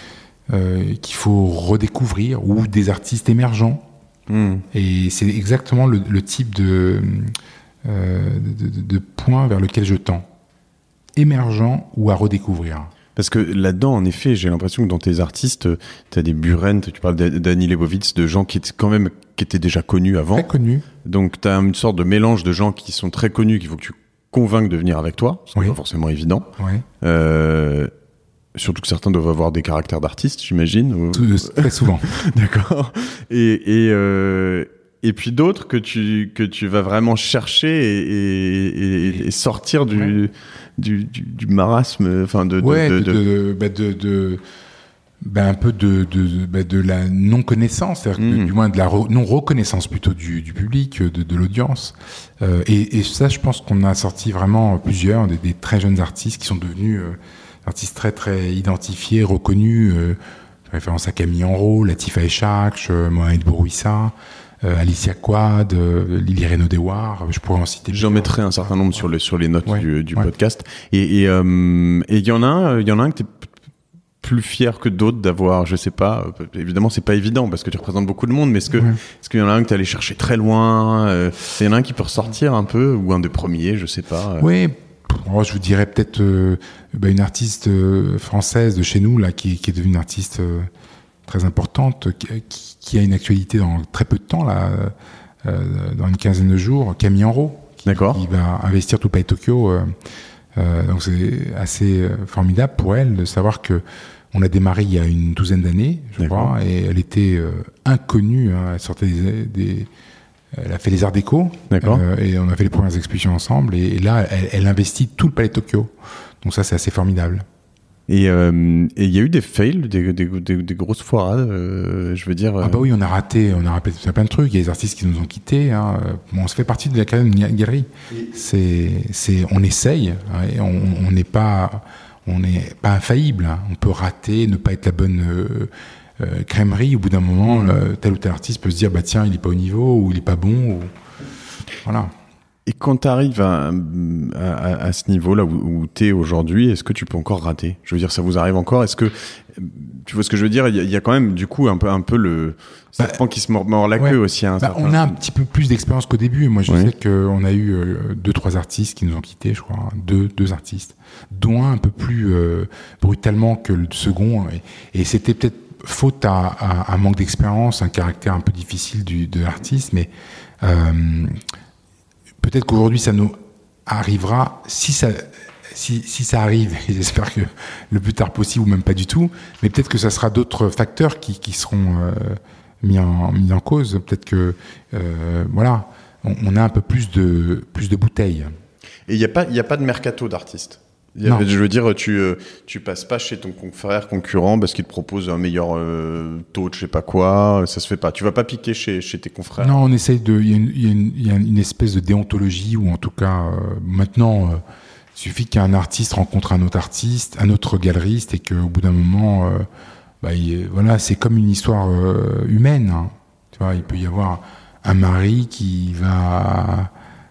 euh, qu'il faut redécouvrir ou des artistes émergents. Mm. Et c'est exactement le, le type de Euh, de, de, de points vers lequel je tends, émergent ou à redécouvrir. Parce que là-dedans, en effet, j'ai l'impression que dans tes artistes, tu as des Buren, tu parles d'Annie Leibovitz, de gens qui étaient quand même qui étaient déjà connus avant. Très connus. Donc tu as une sorte de mélange de gens qui sont très connus, qu'il faut que tu convainques de venir avec toi, c'est oui. pas forcément évident. Oui. Euh, surtout que certains doivent avoir des caractères d'artistes, j'imagine. Ou... Très souvent. D'accord. Et, et euh, Et puis d'autres que tu que tu vas vraiment chercher et, et, et sortir du, ouais. du, du du marasme, enfin de ouais, de, de, de, de, bah de, de bah un peu de de bah de la non connaissance, c'est-à-dire mmh. que, du moins de la re, non reconnaissance plutôt du du public, de de l'audience. Euh, et, et ça, je pense qu'on a sorti vraiment plusieurs des, des très jeunes artistes qui sont devenus euh, artistes très très identifiés, reconnus. Euh, référence à Camille Enrault, Latifa Eshach, euh, Mohamed Bourouissa. Euh, Alicia Quad, euh, Lily Reynaud-Dewar, je pourrais en citer. J'en mettrai un certain nombre ouais. sur les sur les notes ouais. du, du ouais. podcast. Et et il euh, et y en a un, il y en a un que t'es p- plus fier que d'autres d'avoir, je sais pas. Euh, évidemment, c'est pas évident parce que tu représentes beaucoup de monde, mais est-ce que ouais. est-ce qu'il y en a un que t'es allé chercher très loin euh, Il y en a un qui peut ressortir un peu ou un des premiers, je sais pas. Euh. Oui. Oh, je vous dirais peut-être euh, bah, une artiste euh, française de chez nous là qui, qui est devenue une artiste. Euh, très importante, qui, qui a une actualité dans très peu de temps, là, euh, dans une quinzaine de jours, Camille Enrault, qui, qui va investir tout Palais Tokyo. Euh, euh, donc c'est assez euh, formidable pour elle de savoir que on a démarré il y a une douzaine d'années, je D'accord. crois, et elle était euh, inconnue. Hein, elle sortait des, des, elle a fait les Arts Déco, euh, et on a fait les premières expositions ensemble. Et, et là, elle, elle investit tout le Palais Tokyo. Donc ça, c'est assez formidable. Et il euh, y a eu des fails, des, des, des, des grosses foirades, euh, je veux dire. Euh... Ah bah oui, on a raté, on a raté plein de trucs. Il y a des artistes qui nous ont quittés. Hein. Bon, ça fait partie de la carrière d'une galerie. C'est, c'est, on essaye. Hein, et on n'est pas, on n'est pas infaillible. Hein. On peut rater, ne pas être la bonne euh, euh, crèmerie. Au bout d'un moment, mmh. euh, tel ou tel artiste peut se dire, bah tiens, il n'est pas au niveau ou il n'est pas bon. Ou... Voilà. Et quand tu arrives à, à, à ce niveau-là où, où tu es aujourd'hui, est-ce que tu peux encore rater ? Je veux dire, ça vous arrive encore ? Est-ce que, tu vois ce que je veux dire ? Il y, a, il y a quand même, du coup, un peu, un peu le serpent bah, qui se mord, mord la ouais. queue aussi. Hein, bah, on a un petit peu plus d'expérience qu'au début. Moi, je oui. sais qu'on a eu euh, deux, trois artistes qui nous ont quittés, je crois. Hein, deux, deux artistes. Dont un un peu plus euh, brutalement que le second. Et, et c'était peut-être faute à, à un manque d'expérience, un caractère un peu difficile du, de l'artiste, mais... Euh, peut-être qu'aujourd'hui, ça nous arrivera, si ça, si, si ça arrive, et j'espère que le plus tard possible, ou même pas du tout, mais peut-être que ça sera d'autres facteurs qui, qui seront euh, mis, en, mis en cause. Peut-être que, euh, voilà, on, on a un peu plus de, plus de bouteilles. Et il n'y a pas, il n'y a pas de mercato d'artistes ? Il y a, je veux dire, tu euh, tu passes pas chez ton confrère concurrent parce qu'il te propose un meilleur euh, taux de je sais pas quoi, ça se fait pas. Tu vas pas piquer chez chez tes confrères. Non, on essaye de. Il y a une, il y a une, il y a une espèce de déontologie ou en tout cas euh, maintenant, euh, il suffit qu'un artiste rencontre un autre artiste, un autre galeriste et qu'au bout d'un moment, euh, bah, il, voilà, c'est comme une histoire euh, humaine. Hein. Tu vois, il peut y avoir un mari qui va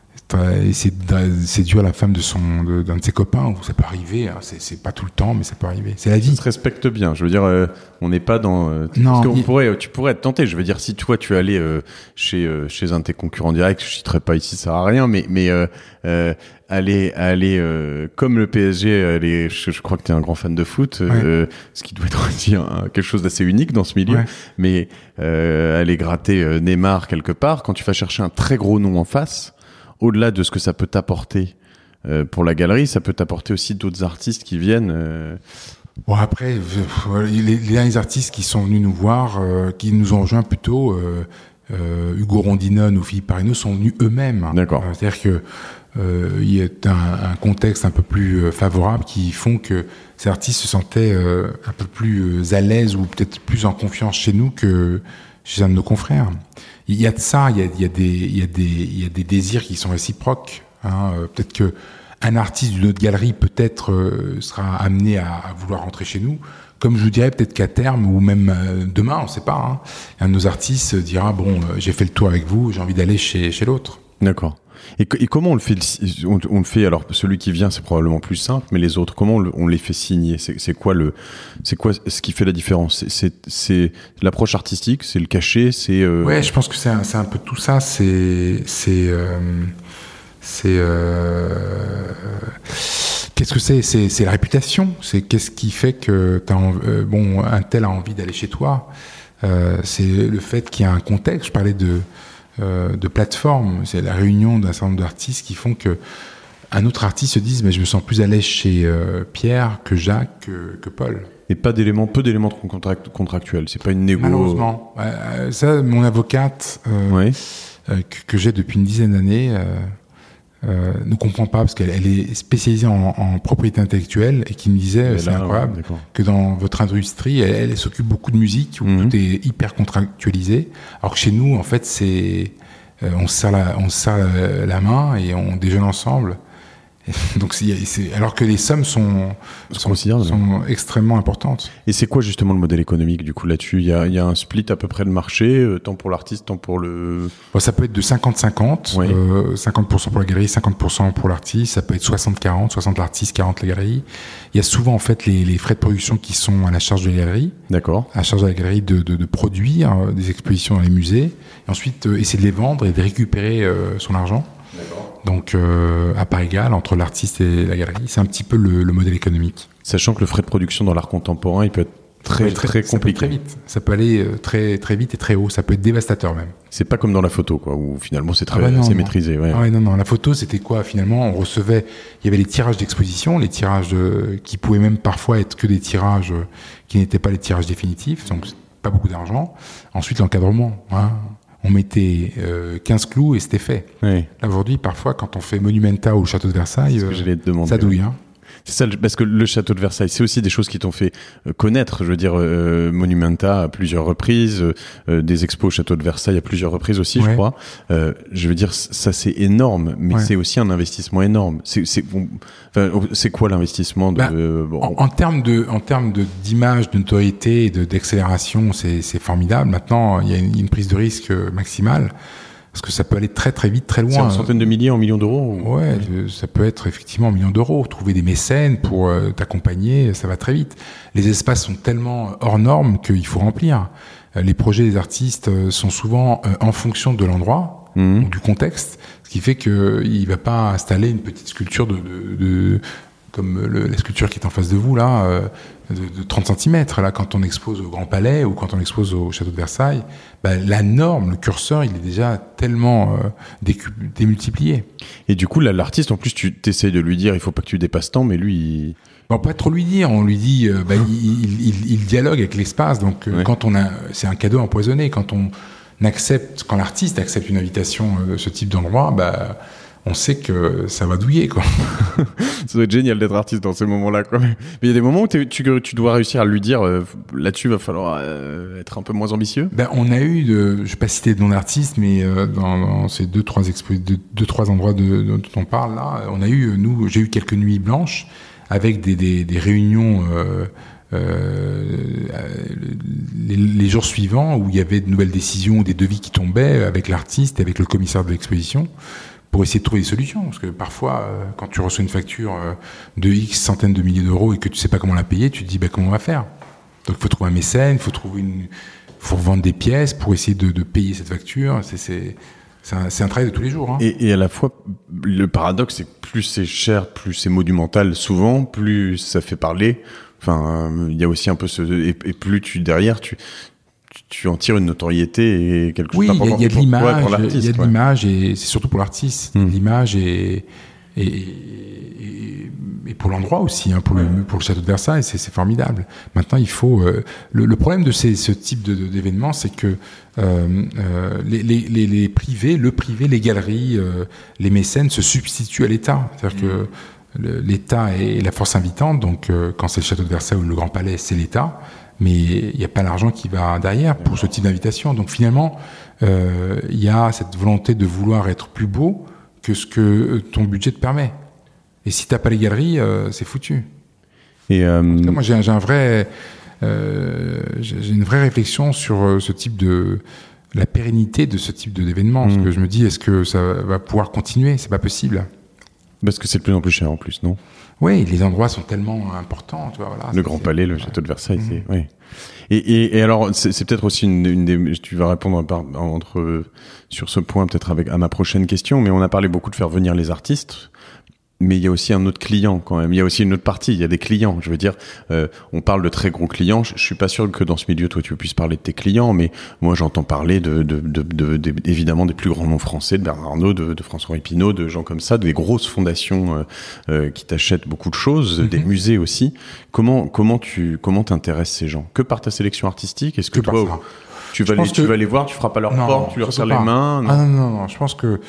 essayer de séduire la femme de son, de, d'un de ses copains, ou ça peut arriver, hein, c'est, c'est pas tout le temps, mais ça peut arriver. C'est la vie. Ça se respecte bien. Je veux dire, euh, on n'est pas dans. Euh, non. Parce qu'on il... pourrait, tu pourrais être tenté. Je veux dire, si toi tu allais euh, chez euh, chez un de tes concurrents directs, je citerai pas ici, ça sert à rien, mais mais euh, euh, aller aller euh, comme le P S G, aller, je, je crois que tu es un grand fan de foot, ouais. euh, ce qui doit être aussi un, quelque chose d'assez unique dans ce milieu. Ouais. Mais euh, aller gratter euh, Neymar quelque part, quand tu vas chercher un très gros nom en face. Au-delà de ce que ça peut t'apporter euh, pour la galerie, ça peut t'apporter aussi d'autres artistes qui viennent. Euh... Bon après, euh, les, les derniers artistes qui sont venus nous voir, euh, qui nous ont rejoints plutôt, euh, euh, Hugo Rondinone ou Philippe Parreno sont venus eux-mêmes. D'accord. Euh, c'est-à-dire que euh, il y a un, un contexte un peu plus favorable qui font que ces artistes se sentaient euh, un peu plus à l'aise ou peut-être plus en confiance chez nous que chez un de nos confrères. Il y a de ça, il y a, il y a des, il y a des, il y a des désirs qui sont réciproques. Hein. Euh, peut-être que un artiste d'une autre galerie peut-être euh, sera amené à, à vouloir rentrer chez nous. Comme je vous dirais, peut-être qu'à terme ou même euh, demain, on ne sait pas. Hein, un de nos artistes dira bon, euh, j'ai fait le tour avec vous, j'ai envie d'aller chez chez l'autre. D'accord. Et, et comment on le fait on, on le fait alors celui qui vient c'est probablement plus simple, mais les autres comment on, le, on les fait signer c'est, c'est quoi le c'est quoi ce qui fait la différence c'est, c'est, c'est l'approche artistique, c'est le cachet, c'est euh... ouais je pense que c'est un, c'est un peu tout ça, c'est c'est euh, c'est euh, qu'est-ce que c'est c'est c'est la réputation, c'est qu'est-ce qui fait que t'as euh, bon un tel a envie d'aller chez toi, euh, c'est le fait qu'il y a un contexte. Je parlais de Euh, de plateforme, c'est la réunion d'un certain nombre d'artistes qui font que un autre artiste se dise mais je me sens plus à l'aise chez euh, Pierre que Jacques que, que Paul. Et pas d'éléments, peu d'éléments contract, contractuels, c'est pas une négo. Malheureusement, euh, ça mon avocate euh, oui. euh, que, que j'ai depuis une dizaine d'années euh, euh, ne comprend pas parce qu'elle elle est spécialisée en, en propriété intellectuelle et qui me disait mais c'est là, incroyable ouais, que dans votre industrie elle, elle, elle s'occupe beaucoup de musique où mm-hmm. tout est hyper contractualisé alors que chez nous en fait c'est euh, on se serre la, on se serre la, la main et on déjeune ensemble. Donc c'est, c'est, alors que les sommes sont, sont, sont extrêmement importantes. Et c'est quoi justement le modèle économique du coup là-dessus ? Il y a, il y a un split à peu près de marché, euh, tant pour l'artiste, tant pour le... Bon, ça peut être de cinquante cinquante, oui. euh, cinquante pour cent pour la galerie, cinquante pour cent pour l'artiste, ça peut être soixante quarante, soixante l'artiste, quarante la galerie. Il y a souvent en fait les, les frais de production qui sont à la charge de la galerie. D'accord. À la charge de la galerie de, de, de produire euh, des expositions dans les musées, et ensuite euh, essayer de les vendre et de récupérer euh, son argent. D'accord. Donc, euh, à part égale, entre l'artiste et la galerie, c'est un petit peu le, le modèle économique. Sachant que le frais de production dans l'art contemporain, il peut être très, très, très compliqué. Ça peut très vite. Ça peut aller très, très vite et très haut. Ça peut être dévastateur même. C'est pas comme dans la photo, quoi, où finalement c'est très, ah bah non, c'est non. maîtrisé. Ouais. Ah ouais, non, non. La photo, c'était quoi finalement ? On recevait, il y avait les tirages d'exposition, les tirages de, qui pouvaient même parfois être que des tirages qui n'étaient pas les tirages définitifs, donc pas beaucoup d'argent. Ensuite, l'encadrement. Hein. On mettait euh, quinze clous et c'était fait. Oui. Là, aujourd'hui, parfois, quand on fait Monumenta ou le château de Versailles, euh, ça douille. Hein. C'est ça, parce que le château de Versailles, c'est aussi des choses qui t'ont fait connaître. Je veux dire, euh, Monumenta à plusieurs reprises, euh, des expos au château de Versailles à plusieurs reprises aussi, ouais. je crois. Euh, je veux dire, ça c'est énorme, mais ouais. c'est aussi un investissement énorme. C'est, c'est, bon, enfin, c'est quoi l'investissement de, bah, euh, bon, en, en termes de, en termes de d'image, de notoriété, et de d'accélération, c'est, c'est formidable. Maintenant, il y a une, une prise de risque maximale. Parce que ça peut aller très très vite, très loin. C'est en centaines de milliers, en millions d'euros ou... Ouais, oui. Ça peut être effectivement en millions d'euros. Trouver des mécènes pour euh, t'accompagner, ça va très vite. Les espaces sont tellement hors normes qu'il faut remplir. Euh, les projets des artistes euh, sont souvent euh, en fonction de l'endroit mmh. ou du contexte, ce qui fait qu'il ne va pas installer une petite sculpture de, de, de comme le, la sculpture qui est en face de vous là, euh, de, de trente centimètres. Là, quand on expose au Grand Palais ou quand on expose au Château de Versailles, bah, la norme, le curseur, il est déjà tellement euh, décu- démultiplié. Et du coup, là, l'artiste, en plus, tu essayes de lui dire, il faut pas que tu dépasses tant, mais lui, il... Bon, pas trop lui dire. On lui dit, euh, bah, il, il, il, il dialogue avec l'espace. Donc, euh, ouais. quand on a, c'est un cadeau empoisonné. Quand on accepte, quand l'artiste accepte une invitation de ce type d'endroit, bah on sait que ça va douiller, quoi. Ça doit être génial d'être artiste dans ces moments-là, quoi. Mais il y a des moments où tu, tu dois réussir à lui dire, euh, là-dessus, il va falloir euh, être un peu moins ambitieux. Ben, on a eu, de, je ne vais pas citer de nom d'artiste, mais euh, dans, dans ces deux, trois expos, deux, deux, trois endroits de, de, dont on parle, là, on a eu, nous, j'ai eu quelques nuits blanches avec des, des, des réunions euh, euh, les, les jours suivants où il y avait de nouvelles décisions ou des devis qui tombaient avec l'artiste et avec le commissaire de l'exposition, pour essayer de trouver des solutions. Parce que parfois, euh, quand tu reçois une facture euh, de X centaines de milliers d'euros et que tu sais pas comment la payer, tu te dis, bah, comment on va faire? Donc, il faut trouver un mécène, il faut trouver une, faut vendre des pièces pour essayer de, de payer cette facture. C'est, c'est, c'est un, c'est un travail de tous les jours, hein. Et, et à la fois, le paradoxe, c'est que plus c'est cher, plus c'est monumental, souvent, plus ça fait parler. Enfin, il y a aussi un peu ce, et, et plus tu, derrière, tu, tu en tires une notoriété et quelque chose. Oui, il y, y a de l'image, il y a de ouais. l'image et c'est surtout pour l'artiste. Mmh. L'image et, et, et, et pour l'endroit aussi, hein, pour, ouais. le, pour le château de Versailles, c'est, c'est formidable. Maintenant, il faut. Euh, le, le problème de ces, ce type de, de, d'événements, c'est que euh, euh, les, les, les, les privés, le privé, les galeries, euh, les mécènes se substituent à l'État. C'est-à-dire mmh. que le, l'État est la force invitante. Donc, euh, quand c'est le château de Versailles ou le Grand Palais, c'est l'État. Mais il n'y a pas l'argent qui va derrière pour ce type d'invitation. Donc finalement, euh, il y a cette volonté de vouloir être plus beau que ce que ton budget te permet. Et si tu n'as pas les galeries, euh, c'est foutu. Et euh... en tout cas, moi, j'ai un, j'ai un vrai, euh, j'ai une vraie réflexion sur ce type de la pérennité de ce type de, d'événement. Mmh. Parce que je me dis, est-ce que ça va pouvoir continuer? C'est pas possible. Parce que c'est de plus en plus cher en plus, non? Oui, les endroits sont tellement importants. Tu vois, voilà, le Grand Palais, le Château de Versailles, mmh. c'est... Oui. Et, et, et alors, c'est, c'est peut-être aussi une, une des... Tu vas répondre par, entre, sur ce point, peut-être avec, à ma prochaine question, mais on a parlé beaucoup de faire venir les artistes. Mais il y a aussi un autre client quand même. Il y a aussi une autre partie. Il y a des clients. Je veux dire, euh, on parle de très gros clients. Je, je suis pas sûr que dans ce milieu, toi, tu puisses parler de tes clients, mais moi, j'entends parler de, de, de, de, de évidemment des plus grands noms français, de Bernard Arnault, de, de François Pinault, de gens comme ça, des grosses fondations euh, euh, qui t'achètent beaucoup de choses, mm-hmm. des musées aussi. Comment, comment tu, comment t'intéresses ces gens? Que par ta sélection artistique? Est-ce que, que toi, tu vas les, tu que... vas les voir, tu frappes à leur non, porte, tu leur serres les mains? Non. Ah non, non, non. Je pense que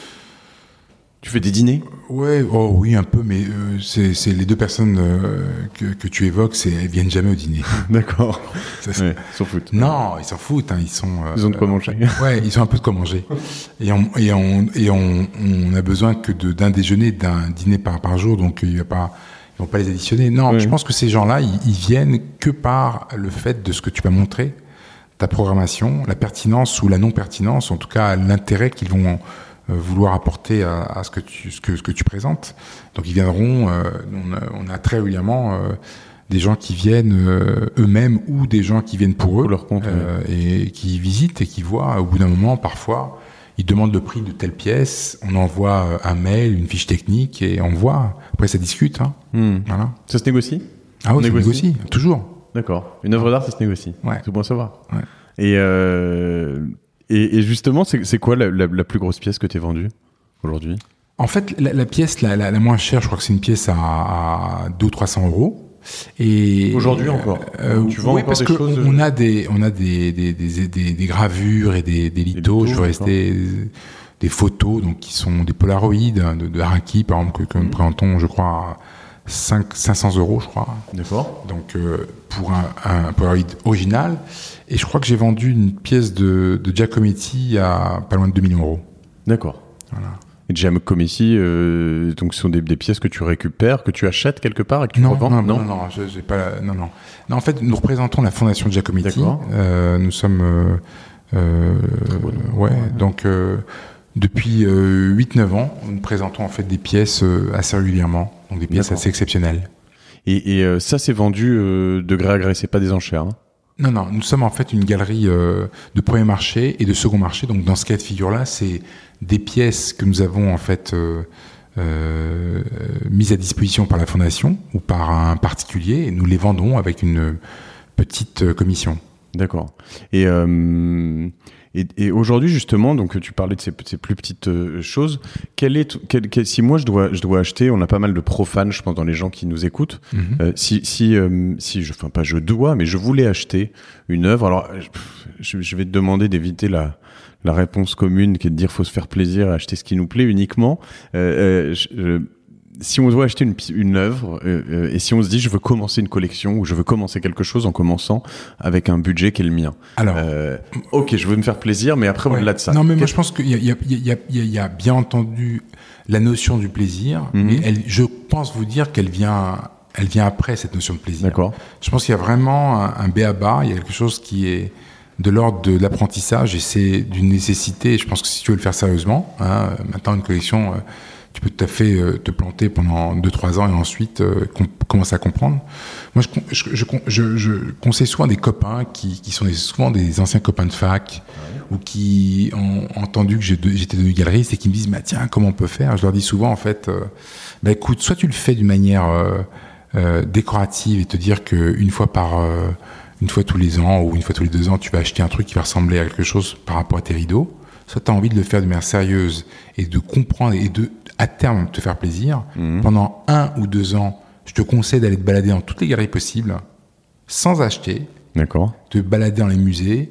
tu fais des dîners? Ouais, oh oui, un peu, mais euh, c'est, c'est les deux personnes euh, que, que tu évoques, c'est, elles viennent jamais au dîner. D'accord. Ça, ouais, ils s'en foutent. Non, ils s'en foutent. Hein, ils sont. Euh, ils ont de quoi manger. Ouais, ils ont un peu de quoi manger. Et on et on et on, on a besoin que de, d'un déjeuner, d'un dîner par par jour, donc il va pas, ils vont pas les additionner. Non, ouais. Je pense que ces gens-là, ils, ils viennent que par le fait de ce que tu vas montrer, ta programmation, la pertinence ou la non pertinence, en tout cas l'intérêt qu'ils vont vouloir apporter à, à ce que tu ce que ce que tu présentes. Donc ils viendront. Euh, on, a, on a très régulièrement euh, des gens qui viennent euh, eux-mêmes ou des gens qui viennent pour, pour eux leur compte, euh, ouais. Et qui visitent et qui voient. Au bout d'un moment, parfois, ils demandent le prix de telle pièce. On envoie un mail, une fiche technique et on voit. Après, ça discute. Hein. Hmm. Voilà. Ça se négocie? Ah oui, ça se négocie toujours. D'accord. Une œuvre d'art, ça se négocie. Ouais. C'est bon à savoir. Ouais. Et euh... Et, et justement, c'est, c'est quoi la, la, la plus grosse pièce que tu as vendue aujourd'hui? En fait, la, la pièce la, la, la moins chère, je crois que c'est une pièce à, à deux ou trois cents euros. Et aujourd'hui encore. Euh, tu vends oui, encore parce des que choses. On a des, on a des, des, des, des, des gravures et des, des lithos. Je veux rester des photos, donc qui sont des polaroïdes de, de Haraki, par exemple, que, que nous mmh. présentons, je crois, cinq cents euros, je crois. D'accord. Donc, euh, pour un, un Polaroid original. Et je crois que j'ai vendu une pièce de, de Giacometti à pas loin de deux millions d'euros. D'accord. Voilà. Et Giacometti, euh, donc ce sont des, des pièces que tu récupères, que tu achètes quelque part et que tu non, revends. Non, non, non, non, je, j'ai pas la, non, non. Non, en fait, nous représentons la fondation Giacometti. D'accord. Euh, nous sommes, euh, euh, ouais, ouais, donc euh, depuis euh, huit neuf ans, nous présentons en fait des pièces euh, assez régulièrement, donc des pièces D'accord. assez exceptionnelles. Et, et euh, ça, c'est vendu euh, de gré à gré, c'est pas des enchères. Hein. Non, non, nous sommes en fait une galerie euh, de premier marché et de second marché. Donc dans ce cas de figure-là, c'est des pièces que nous avons en fait euh, euh, mises à disposition par la fondation ou par un particulier et nous les vendons avec une petite euh, commission. D'accord. Et, euh, et, et aujourd'hui justement, donc tu parlais de ces, ces plus petites euh, choses. Quel est, quel, quel, si moi je dois, je dois acheter, on a pas mal de profanes, je pense, dans les gens qui nous écoutent. Mm-hmm. Euh, si, si, euh, si, je, enfin pas je dois, mais je voulais acheter une œuvre. Alors, je, je vais te demander d'éviter la la réponse commune qui est de dire faut se faire plaisir et acheter ce qui nous plaît uniquement. Euh, euh, je, je, si on doit acheter une, une œuvre euh, euh, et si on se dit je veux commencer une collection ou je veux commencer quelque chose en commençant avec un budget qui est le mien. Alors, euh, ok, je veux me faire plaisir, mais après ouais. au-delà de ça. Non, mais moi je pense qu'il y a, il y a, il y a, il y a bien entendu la notion du plaisir, mm-hmm. mais elle, je pense vous dire qu'elle vient, elle vient après cette notion de plaisir. D'accord. Je pense qu'il y a vraiment un, un b a ba, il y a quelque chose qui est de l'ordre de l'apprentissage et c'est d'une nécessité. Je pense que si tu veux le faire sérieusement, hein, maintenant une collection, euh, tu peux tout à fait euh, te planter pendant deux trois ans et ensuite euh, com- commencer à comprendre. Moi, je, je, je, je, je conseille souvent des copains qui, qui sont des, souvent des anciens copains de fac ouais. ou qui ont entendu que j'étais devenu galeriste et qui me disent bah, « tiens, comment on peut faire ?» Je leur dis souvent, en fait, euh, bah, écoute, soit tu le fais d'une manière euh, euh, décorative et te dire qu'une fois par... Euh, une fois tous les ans ou une fois tous les deux ans, tu vas acheter un truc qui va ressembler à quelque chose par rapport à tes rideaux. Soit tu as envie de le faire de manière sérieuse et de comprendre et de, à terme, te faire plaisir. Mmh. Pendant un ou deux ans, je te conseille d'aller te balader dans toutes les galeries possibles, sans acheter. D'accord. Te balader dans les musées,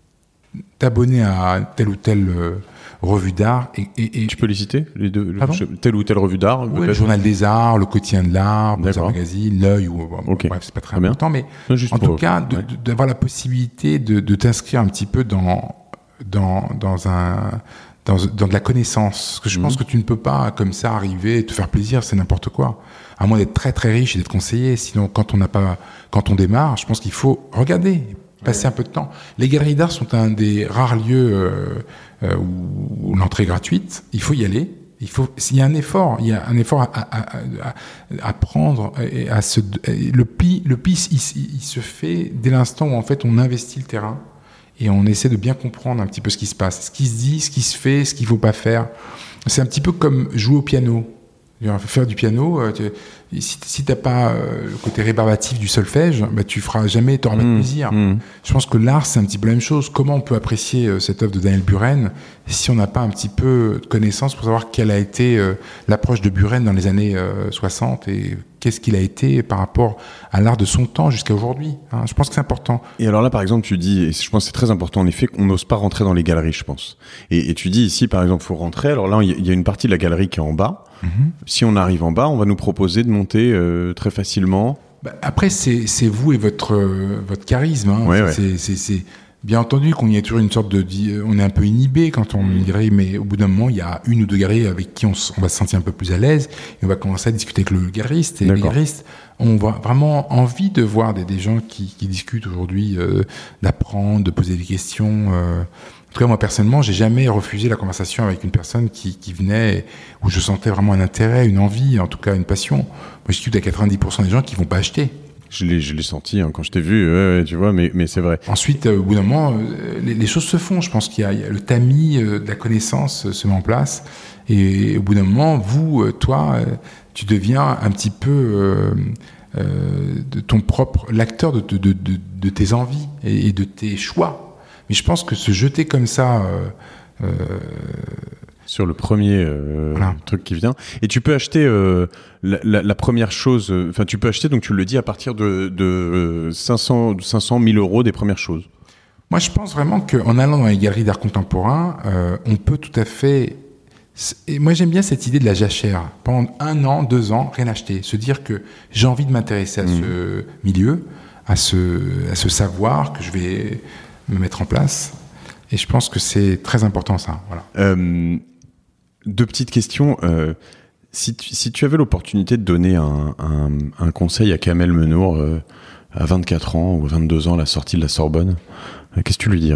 t'abonner à telle ou telle euh, revue d'art. Et, et, et... Tu peux les citer, les deux, le, telle ou telle revue d'art ouais, le Journal des Arts, le Quotidien de l'Art, le Magazine, L'Œil, ou, bon, okay. bref, c'est pas très, très important, mais non, en tout cas, de, ouais. de, d'avoir la possibilité de, de t'inscrire un petit peu dans, dans, dans, un, dans, dans de la connaissance. Parce que je mmh. pense que tu ne peux pas, comme ça, arriver et te faire plaisir, c'est n'importe quoi. À moins d'être très très riche et d'être conseillé. Sinon, quand on n'a pas, quand on démarre, je pense qu'il faut regarder, passer ouais. un peu de temps. Les galeries d'art sont un des rares lieux euh, euh, où, où l'entrée est gratuite. Il faut y aller. Il faut, il y a un effort, il y a un effort à, à, à, à prendre et à se, le pli, le pli, il, il se fait dès l'instant où en fait on investit le terrain et on essaie de bien comprendre un petit peu ce qui se passe, ce qui se dit, ce qui se fait, ce qu'il faut pas faire. C'est un petit peu comme jouer au piano. Faire du piano, euh, tu, si, si t'as pas euh, le côté rébarbatif du solfège, bah, tu feras jamais, t'auras pas de plaisir. Mmh. Je pense que l'art, c'est un petit peu la même chose. Comment on peut apprécier euh, cette œuvre de Daniel Buren si on n'a pas un petit peu de connaissance pour savoir quelle a été euh, l'approche de Buren dans les années euh, soixante et qu'est-ce qu'il a été par rapport à l'art de son temps jusqu'à aujourd'hui. Hein. Je pense que c'est important. Et alors là, par exemple, tu dis, et je pense que c'est très important en effet, qu'on n'ose pas rentrer dans les galeries, je pense. Et, et tu dis ici, par exemple, faut rentrer. Alors là, il y a une partie de la galerie qui est en bas. Mmh. Si on arrive en bas, on va nous proposer de monter euh, très facilement. Bah, après, c'est, c'est vous et votre, euh, votre charisme. Hein. Ouais, c'est, ouais. c'est, c'est bien entendu qu'on y a toujours une sorte de, on est un peu inhibé quand on est une galerie, mais au bout d'un moment, il y a une ou deux galeries avec qui on, on va se sentir un peu plus à l'aise et on va commencer à discuter avec le galeriste. Et D'accord. les galeristes ont vraiment envie de voir des, des gens qui, qui discutent aujourd'hui, euh, d'apprendre, de poser des questions. Euh, En tout cas, moi, personnellement, j'ai jamais refusé la conversation avec une personne qui, qui venait, où je sentais vraiment un intérêt, une envie, en tout cas une passion. Moi, je discute à quatre-vingt-dix pour cent des gens qui vont pas acheter. Je l'ai, je l'ai senti hein, quand je t'ai vu, ouais, ouais, tu vois, mais, mais c'est vrai. Ensuite, euh, au bout d'un moment, euh, les, les choses se font. Je pense qu'il y a, il y a le tamis euh, de la connaissance euh, se met en place. Et au bout d'un moment, vous, euh, toi, euh, tu deviens un petit peu euh, euh, de ton propre, l'acteur de, de, de, de, de tes envies et, et de tes choix. Mais je pense que se jeter comme ça... Euh, euh, sur le premier euh, voilà. truc qui vient. Et tu peux acheter euh, la, la, la première chose... Enfin, euh, tu peux acheter, donc tu le dis, à partir de, de euh, cinq cents mille euros des premières choses. Moi, je pense vraiment qu'en allant dans les galeries d'art contemporain, euh, on peut tout à fait Et moi, j'aime bien cette idée de la jachère. Pendant un an, deux ans, rien acheter. Se dire que j'ai envie de m'intéresser à mmh. ce milieu, à ce, à ce savoir que je vais me mettre en place. Et je pense que c'est très important, ça. Voilà. Euh, deux petites questions. Euh, si, tu, si tu avais l'opportunité de donner un, un, un conseil à Kamel Menour euh, à vingt-quatre ans ou vingt-deux ans, à la sortie de la Sorbonne, euh, qu'est-ce que tu lui dirais ?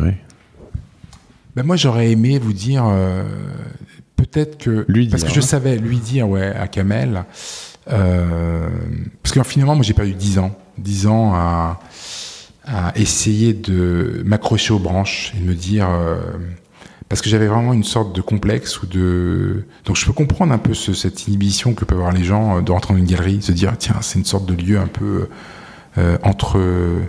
Ben moi, j'aurais aimé vous dire... Euh, peut-être que... Lui dire, parce que je savais, lui dire, ouais, à Kamel... Euh, parce que finalement, moi, j'ai perdu dix ans. dix ans à, à essayer de m'accrocher aux branches et de me dire... Euh, parce que j'avais vraiment une sorte de complexe ou de... Donc, je peux comprendre un peu ce, cette inhibition que peuvent avoir les gens de rentrer dans une galerie, se dire, tiens, c'est une sorte de lieu un peu euh, entre,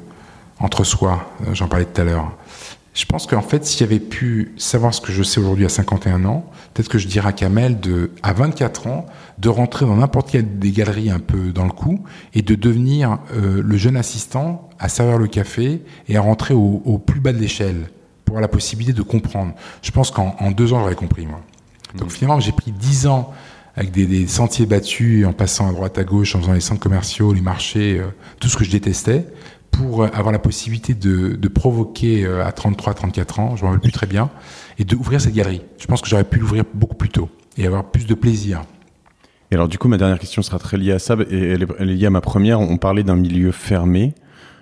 entre soi. J'en parlais tout à l'heure. Je pense qu'en fait, si j'avais pu savoir ce que je sais aujourd'hui à cinquante et un ans, peut-être que je dirais à Kamel, de, à vingt-quatre ans, de rentrer dans n'importe quelle des galeries un peu dans le coup et de devenir euh, le jeune assistant à servir le café et à rentrer au, au plus bas de l'échelle pour avoir la possibilité de comprendre. Je pense qu'en en deux ans, j'aurais compris, moi. Donc mmh. finalement, j'ai pris dix ans avec des, des sentiers battus, en passant à droite, à gauche, en faisant les centres commerciaux, les marchés, euh, tout ce que je détestais, pour avoir la possibilité de, de provoquer euh, à trente-trois, trente-quatre ans, je ne me rappelle plus très bien, et d'ouvrir cette galerie. Je pense que j'aurais pu l'ouvrir beaucoup plus tôt et avoir plus de plaisir. Et alors du coup, ma dernière question sera très liée à ça, et elle est, elle est liée à ma première. On parlait d'un milieu fermé.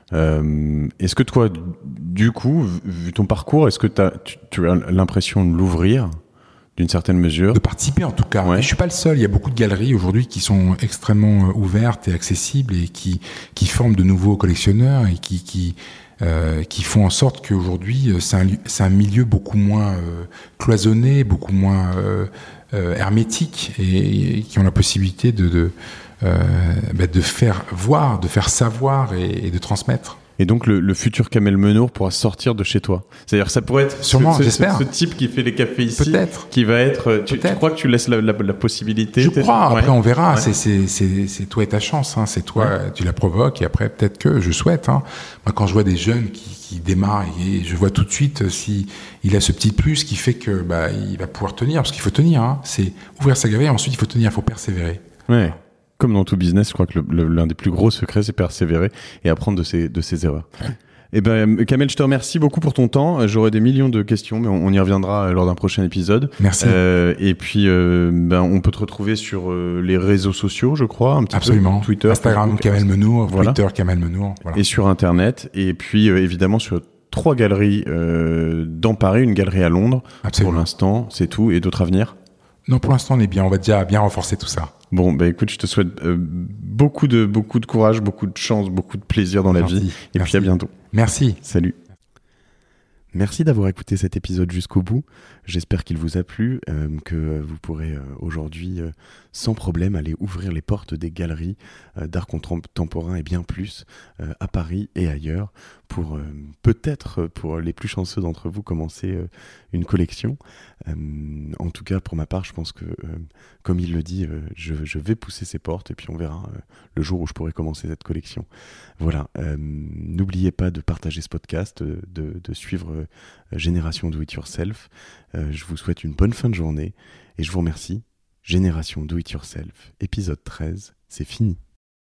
Euh, est-ce que toi, du coup, vu ton parcours, est-ce que t'as, tu, tu as l'impression de l'ouvrir d'une certaine mesure ? De participer en tout cas. Ouais. Et je suis pas le seul. Il y a beaucoup de galeries aujourd'hui qui sont extrêmement ouvertes et accessibles et qui qui forment de nouveaux collectionneurs et qui qui euh, qui font en sorte qu'aujourd'hui c'est un c'est un milieu beaucoup moins euh, cloisonné, beaucoup moins euh, euh, hermétique et, et qui ont la possibilité de de euh, bah, de faire voir, de faire savoir et, et de transmettre. Et donc le, le futur Kamel Menour pourra sortir de chez toi. C'est-à-dire que ça pourrait être sûrement, ce, j'espère. Ce, ce type qui fait les cafés ici, peut-être. Qui va être. Tu, tu crois que tu laisses la, la, la possibilité ? Je crois. Après, ouais. on verra. Ouais. C'est, c'est, c'est, c'est toi et ta chance. Hein. C'est toi, ouais. Tu la provoques. Et après, peut-être que je souhaite. Hein. Moi, quand je vois des jeunes qui, qui démarrent, et je vois tout de suite si il a ce petit plus qui fait que bah il va pouvoir tenir. Parce qu'il faut tenir. Hein. C'est ouvrir sa galerie. Ensuite, il faut tenir. Il faut persévérer. Ouais. Comme dans tout business, je crois que le, le, l'un des plus gros secrets, c'est persévérer et apprendre de ses, de ses erreurs. Eh ben, Kamel, je te remercie beaucoup pour ton temps. J'aurais des millions de questions, mais on, on y reviendra lors d'un prochain épisode. Merci. Euh, et puis, euh, ben, on peut te retrouver sur euh, les réseaux sociaux, je crois, un petit Absolument. peu. Twitter, Instagram, Facebook, Kamel Menour, voilà. Twitter, Kamel Menour. Voilà. Et sur Internet. Et puis, euh, évidemment, sur trois galeries euh, dans Paris, une galerie à Londres. Absolument. Pour l'instant, c'est tout. Et d'autres à venir ? Non, pour l'instant, on est bien. On va déjà bien renforcer tout ça. Bon, bah écoute, je te souhaite euh, beaucoup de beaucoup de courage, beaucoup de chance, beaucoup de plaisir dans la Merci. vie. Et Merci. puis à bientôt. Merci. Salut. Merci d'avoir écouté cet épisode jusqu'au bout. J'espère qu'il vous a plu, euh, que vous pourrez euh, aujourd'hui, euh, sans problème, aller ouvrir les portes des galeries euh, d'art contemporain et bien plus euh, à Paris et ailleurs pour euh, peut-être, pour les plus chanceux d'entre vous, commencer euh, une collection. Euh, en tout cas, pour ma part, je pense que, euh, comme il le dit, euh, je, je vais pousser ces portes et puis on verra euh, le jour où je pourrai commencer cette collection. Voilà. Euh, n'oubliez pas de partager ce podcast, de, de, de suivre euh, Génération Do It Yourself. Euh, je vous souhaite une bonne fin de journée et je vous remercie. Génération Do It Yourself, épisode treize, c'est fini.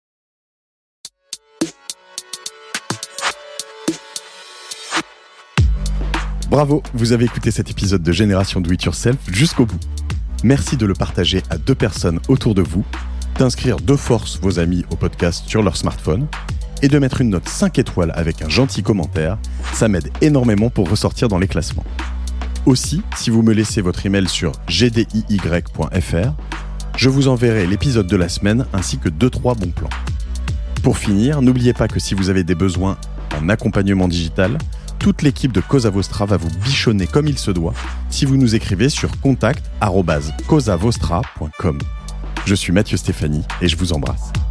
Bravo, vous avez écouté cet épisode de Génération Do It Yourself jusqu'au bout. Merci de le partager à deux personnes autour de vous, d'inscrire de force vos amis au podcast sur leur smartphone et de mettre une note cinq étoiles avec un gentil commentaire. Ça m'aide énormément pour ressortir dans les classements. Aussi, si vous me laissez votre email sur g d i y point f r, je vous enverrai l'épisode de la semaine ainsi que deux trois bons plans. Pour finir, n'oubliez pas que si vous avez des besoins en accompagnement digital, toute l'équipe de Cosa Vostra va vous bichonner comme il se doit si vous nous écrivez sur contact arobase cosa vostra point com. Je suis Mathieu Stéphanie et je vous embrasse.